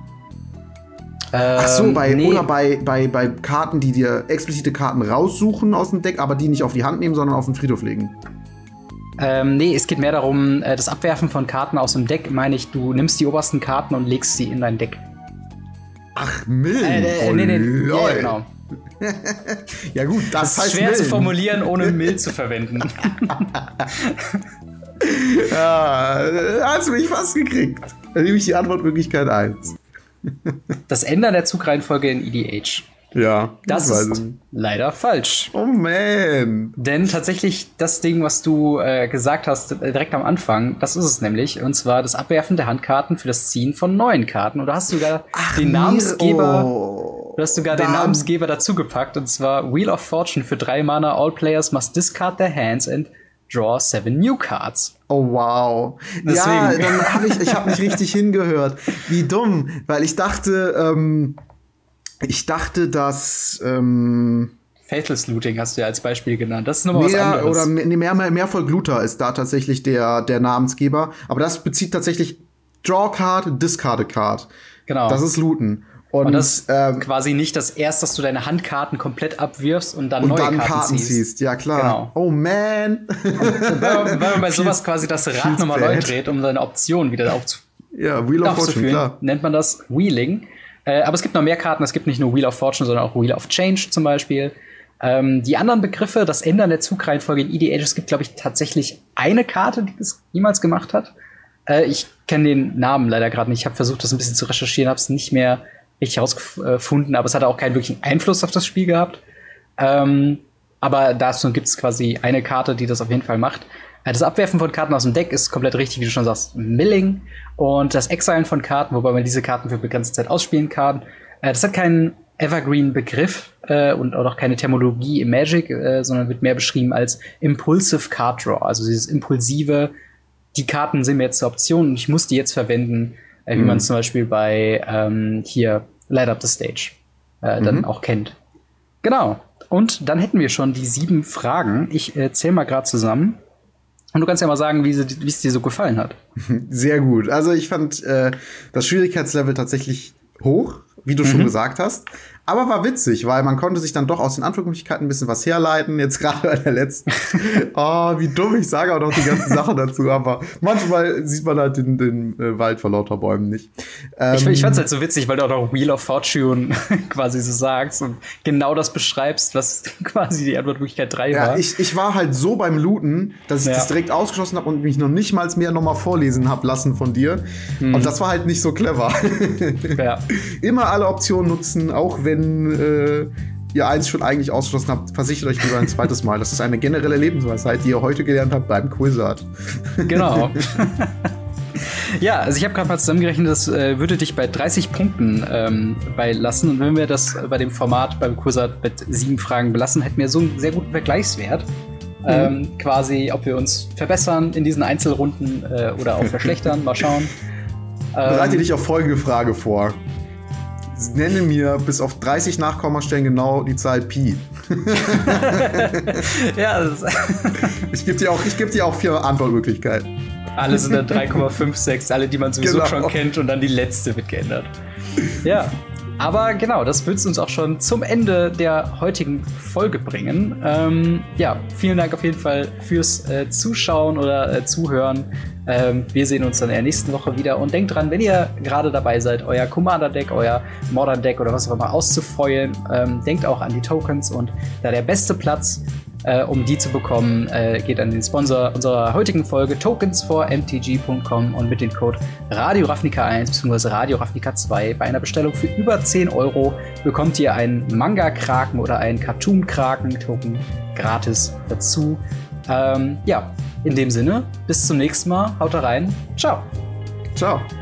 Ach so, oder bei Karten, die dir explizite Karten raussuchen aus dem Deck, aber die nicht auf die Hand nehmen, sondern auf den Friedhof legen. Nee, es geht mehr darum, das Abwerfen von Karten aus dem Deck, meine ich, du nimmst die obersten Karten und legst sie in dein Deck. Ach, Mill. Nee, ja, genau. Ja gut, das heißt schwer Mill. zu formulieren, ohne Mill zu verwenden. Ja, hast du mich fast gekriegt. Dann nehme ich die Antwortmöglichkeit 1. Das Ändern der Zugreihenfolge in EDH. Ja, Das ist leider falsch. Oh man. Denn tatsächlich das Ding, was du gesagt hast, direkt am Anfang, das ist es nämlich. Und zwar das Abwerfen der Handkarten für das Ziehen von neuen Karten. Und du hast sogar den Namensgeber, den Namensgeber dazu gepackt. Und zwar Wheel of Fortune für 3 Mana. All players must discard their hands and draw 7 new cards. Oh, wow. Deswegen. Ja, dann habe ich habe nicht richtig hingehört. Wie dumm, weil ich dachte, dass Faithless Looting hast du ja als Beispiel genannt. Das ist nochmal was anderes. Oder Mehrfolg Looter ist da tatsächlich der Namensgeber. Aber das bezieht tatsächlich Draw Card, Discard a Card. Genau. Das ist Looten. Und das quasi nicht das erste, dass du deine Handkarten komplett abwirfst und dann neue Karten ziehst. Ja, klar. Genau. Oh, man. Weil man bei sowas quasi das Rad nochmal neu dreht, um seine Optionen wieder Ja, Wheel of Fortune, klar. Nennt man das Wheeling. Aber es gibt noch mehr Karten. Es gibt nicht nur Wheel of Fortune, sondern auch Wheel of Change zum Beispiel. Die anderen Begriffe, das Ändern der Zugreihenfolge in EDH, es gibt, glaube ich, tatsächlich eine Karte, die das jemals gemacht hat. Ich kenne den Namen leider gerade nicht. Ich habe versucht, das ein bisschen zu recherchieren, habe es nicht mehr richtig herausgefunden, aber es hat auch keinen wirklichen Einfluss auf das Spiel gehabt. Aber dazu gibt es quasi eine Karte, die das auf jeden Fall macht. Das Abwerfen von Karten aus dem Deck ist komplett richtig, wie du schon sagst, Milling. Und das Exilen von Karten, wobei man diese Karten für begrenzte Zeit ausspielen kann, das hat keinen Evergreen-Begriff und auch keine Terminologie im Magic, sondern wird mehr beschrieben als Impulsive Card Draw. Also dieses impulsive, die Karten sind mir jetzt zur Option und ich muss die jetzt verwenden, wie man zum Beispiel bei hier Light Up the Stage dann auch kennt. Genau. Und dann hätten wir schon die 7 Fragen. Ich zähle mal gerade zusammen. Und du kannst ja mal sagen, wie es dir so gefallen hat. Sehr gut. Also ich fand das Schwierigkeitslevel tatsächlich hoch, wie du schon gesagt hast. Aber war witzig, weil man konnte sich dann doch aus den Antwortmöglichkeiten ein bisschen was herleiten. Jetzt gerade bei der letzten. Oh, wie dumm, ich sage auch noch die ganzen Sachen dazu. Aber manchmal sieht man halt den Wald vor lauter Bäumen nicht. Ich fand's halt so witzig, weil du auch noch Wheel of Fortune quasi so sagst und genau das beschreibst, was quasi die Antwortmöglichkeit 3 war. Ja, ich war halt so beim Looten, dass ich das direkt ausgeschlossen habe und mich noch nicht mal mehr nochmal vorlesen habe lassen von dir. Und das war halt nicht so clever. Ja. Immer alle Optionen nutzen, auch wenn ihr eins schon eigentlich ausgeschlossen habt, versichert euch lieber ein zweites Mal. Das ist eine generelle Lebensweisheit, die ihr heute gelernt habt beim Quizart. Genau. Ja, also ich habe gerade mal zusammengerechnet, das würde dich bei 30 Punkten beilassen. Und wenn wir das bei dem Format beim Quizart mit 7 Fragen belassen, hätten wir so einen sehr guten Vergleichswert. Quasi, ob wir uns verbessern in diesen Einzelrunden oder auch verschlechtern. Mal schauen. Bereite dich auf folgende Frage vor. Nenne mir bis auf 30 Nachkommastellen genau die Zahl Pi. Ja, ich gebe dir auch 4 Antwortmöglichkeiten. Alle sind dann 3,56, alle, die man sowieso schon kennt, und dann die letzte wird geändert. Ja, aber genau, das wird uns auch schon zum Ende der heutigen Folge bringen. Ja, vielen Dank auf jeden Fall fürs Zuschauen oder Zuhören. Wir sehen uns dann in der nächsten Woche wieder. Und denkt dran, wenn ihr gerade dabei seid, euer Commander-Deck, euer Modern-Deck oder was auch immer auszufeuern, denkt auch an die Tokens. Und da der beste Platz, um die zu bekommen, geht an den Sponsor unserer heutigen Folge, tokens4mtg.com, und mit dem Code Radio Ravnica 1 bzw. Radio Ravnica 2 bei einer Bestellung für über 10 € bekommt ihr einen Manga-Kraken oder einen Cartoon-Kraken-Token gratis dazu. Ja, in dem Sinne, bis zum nächsten Mal. Haut rein. Ciao. Ciao.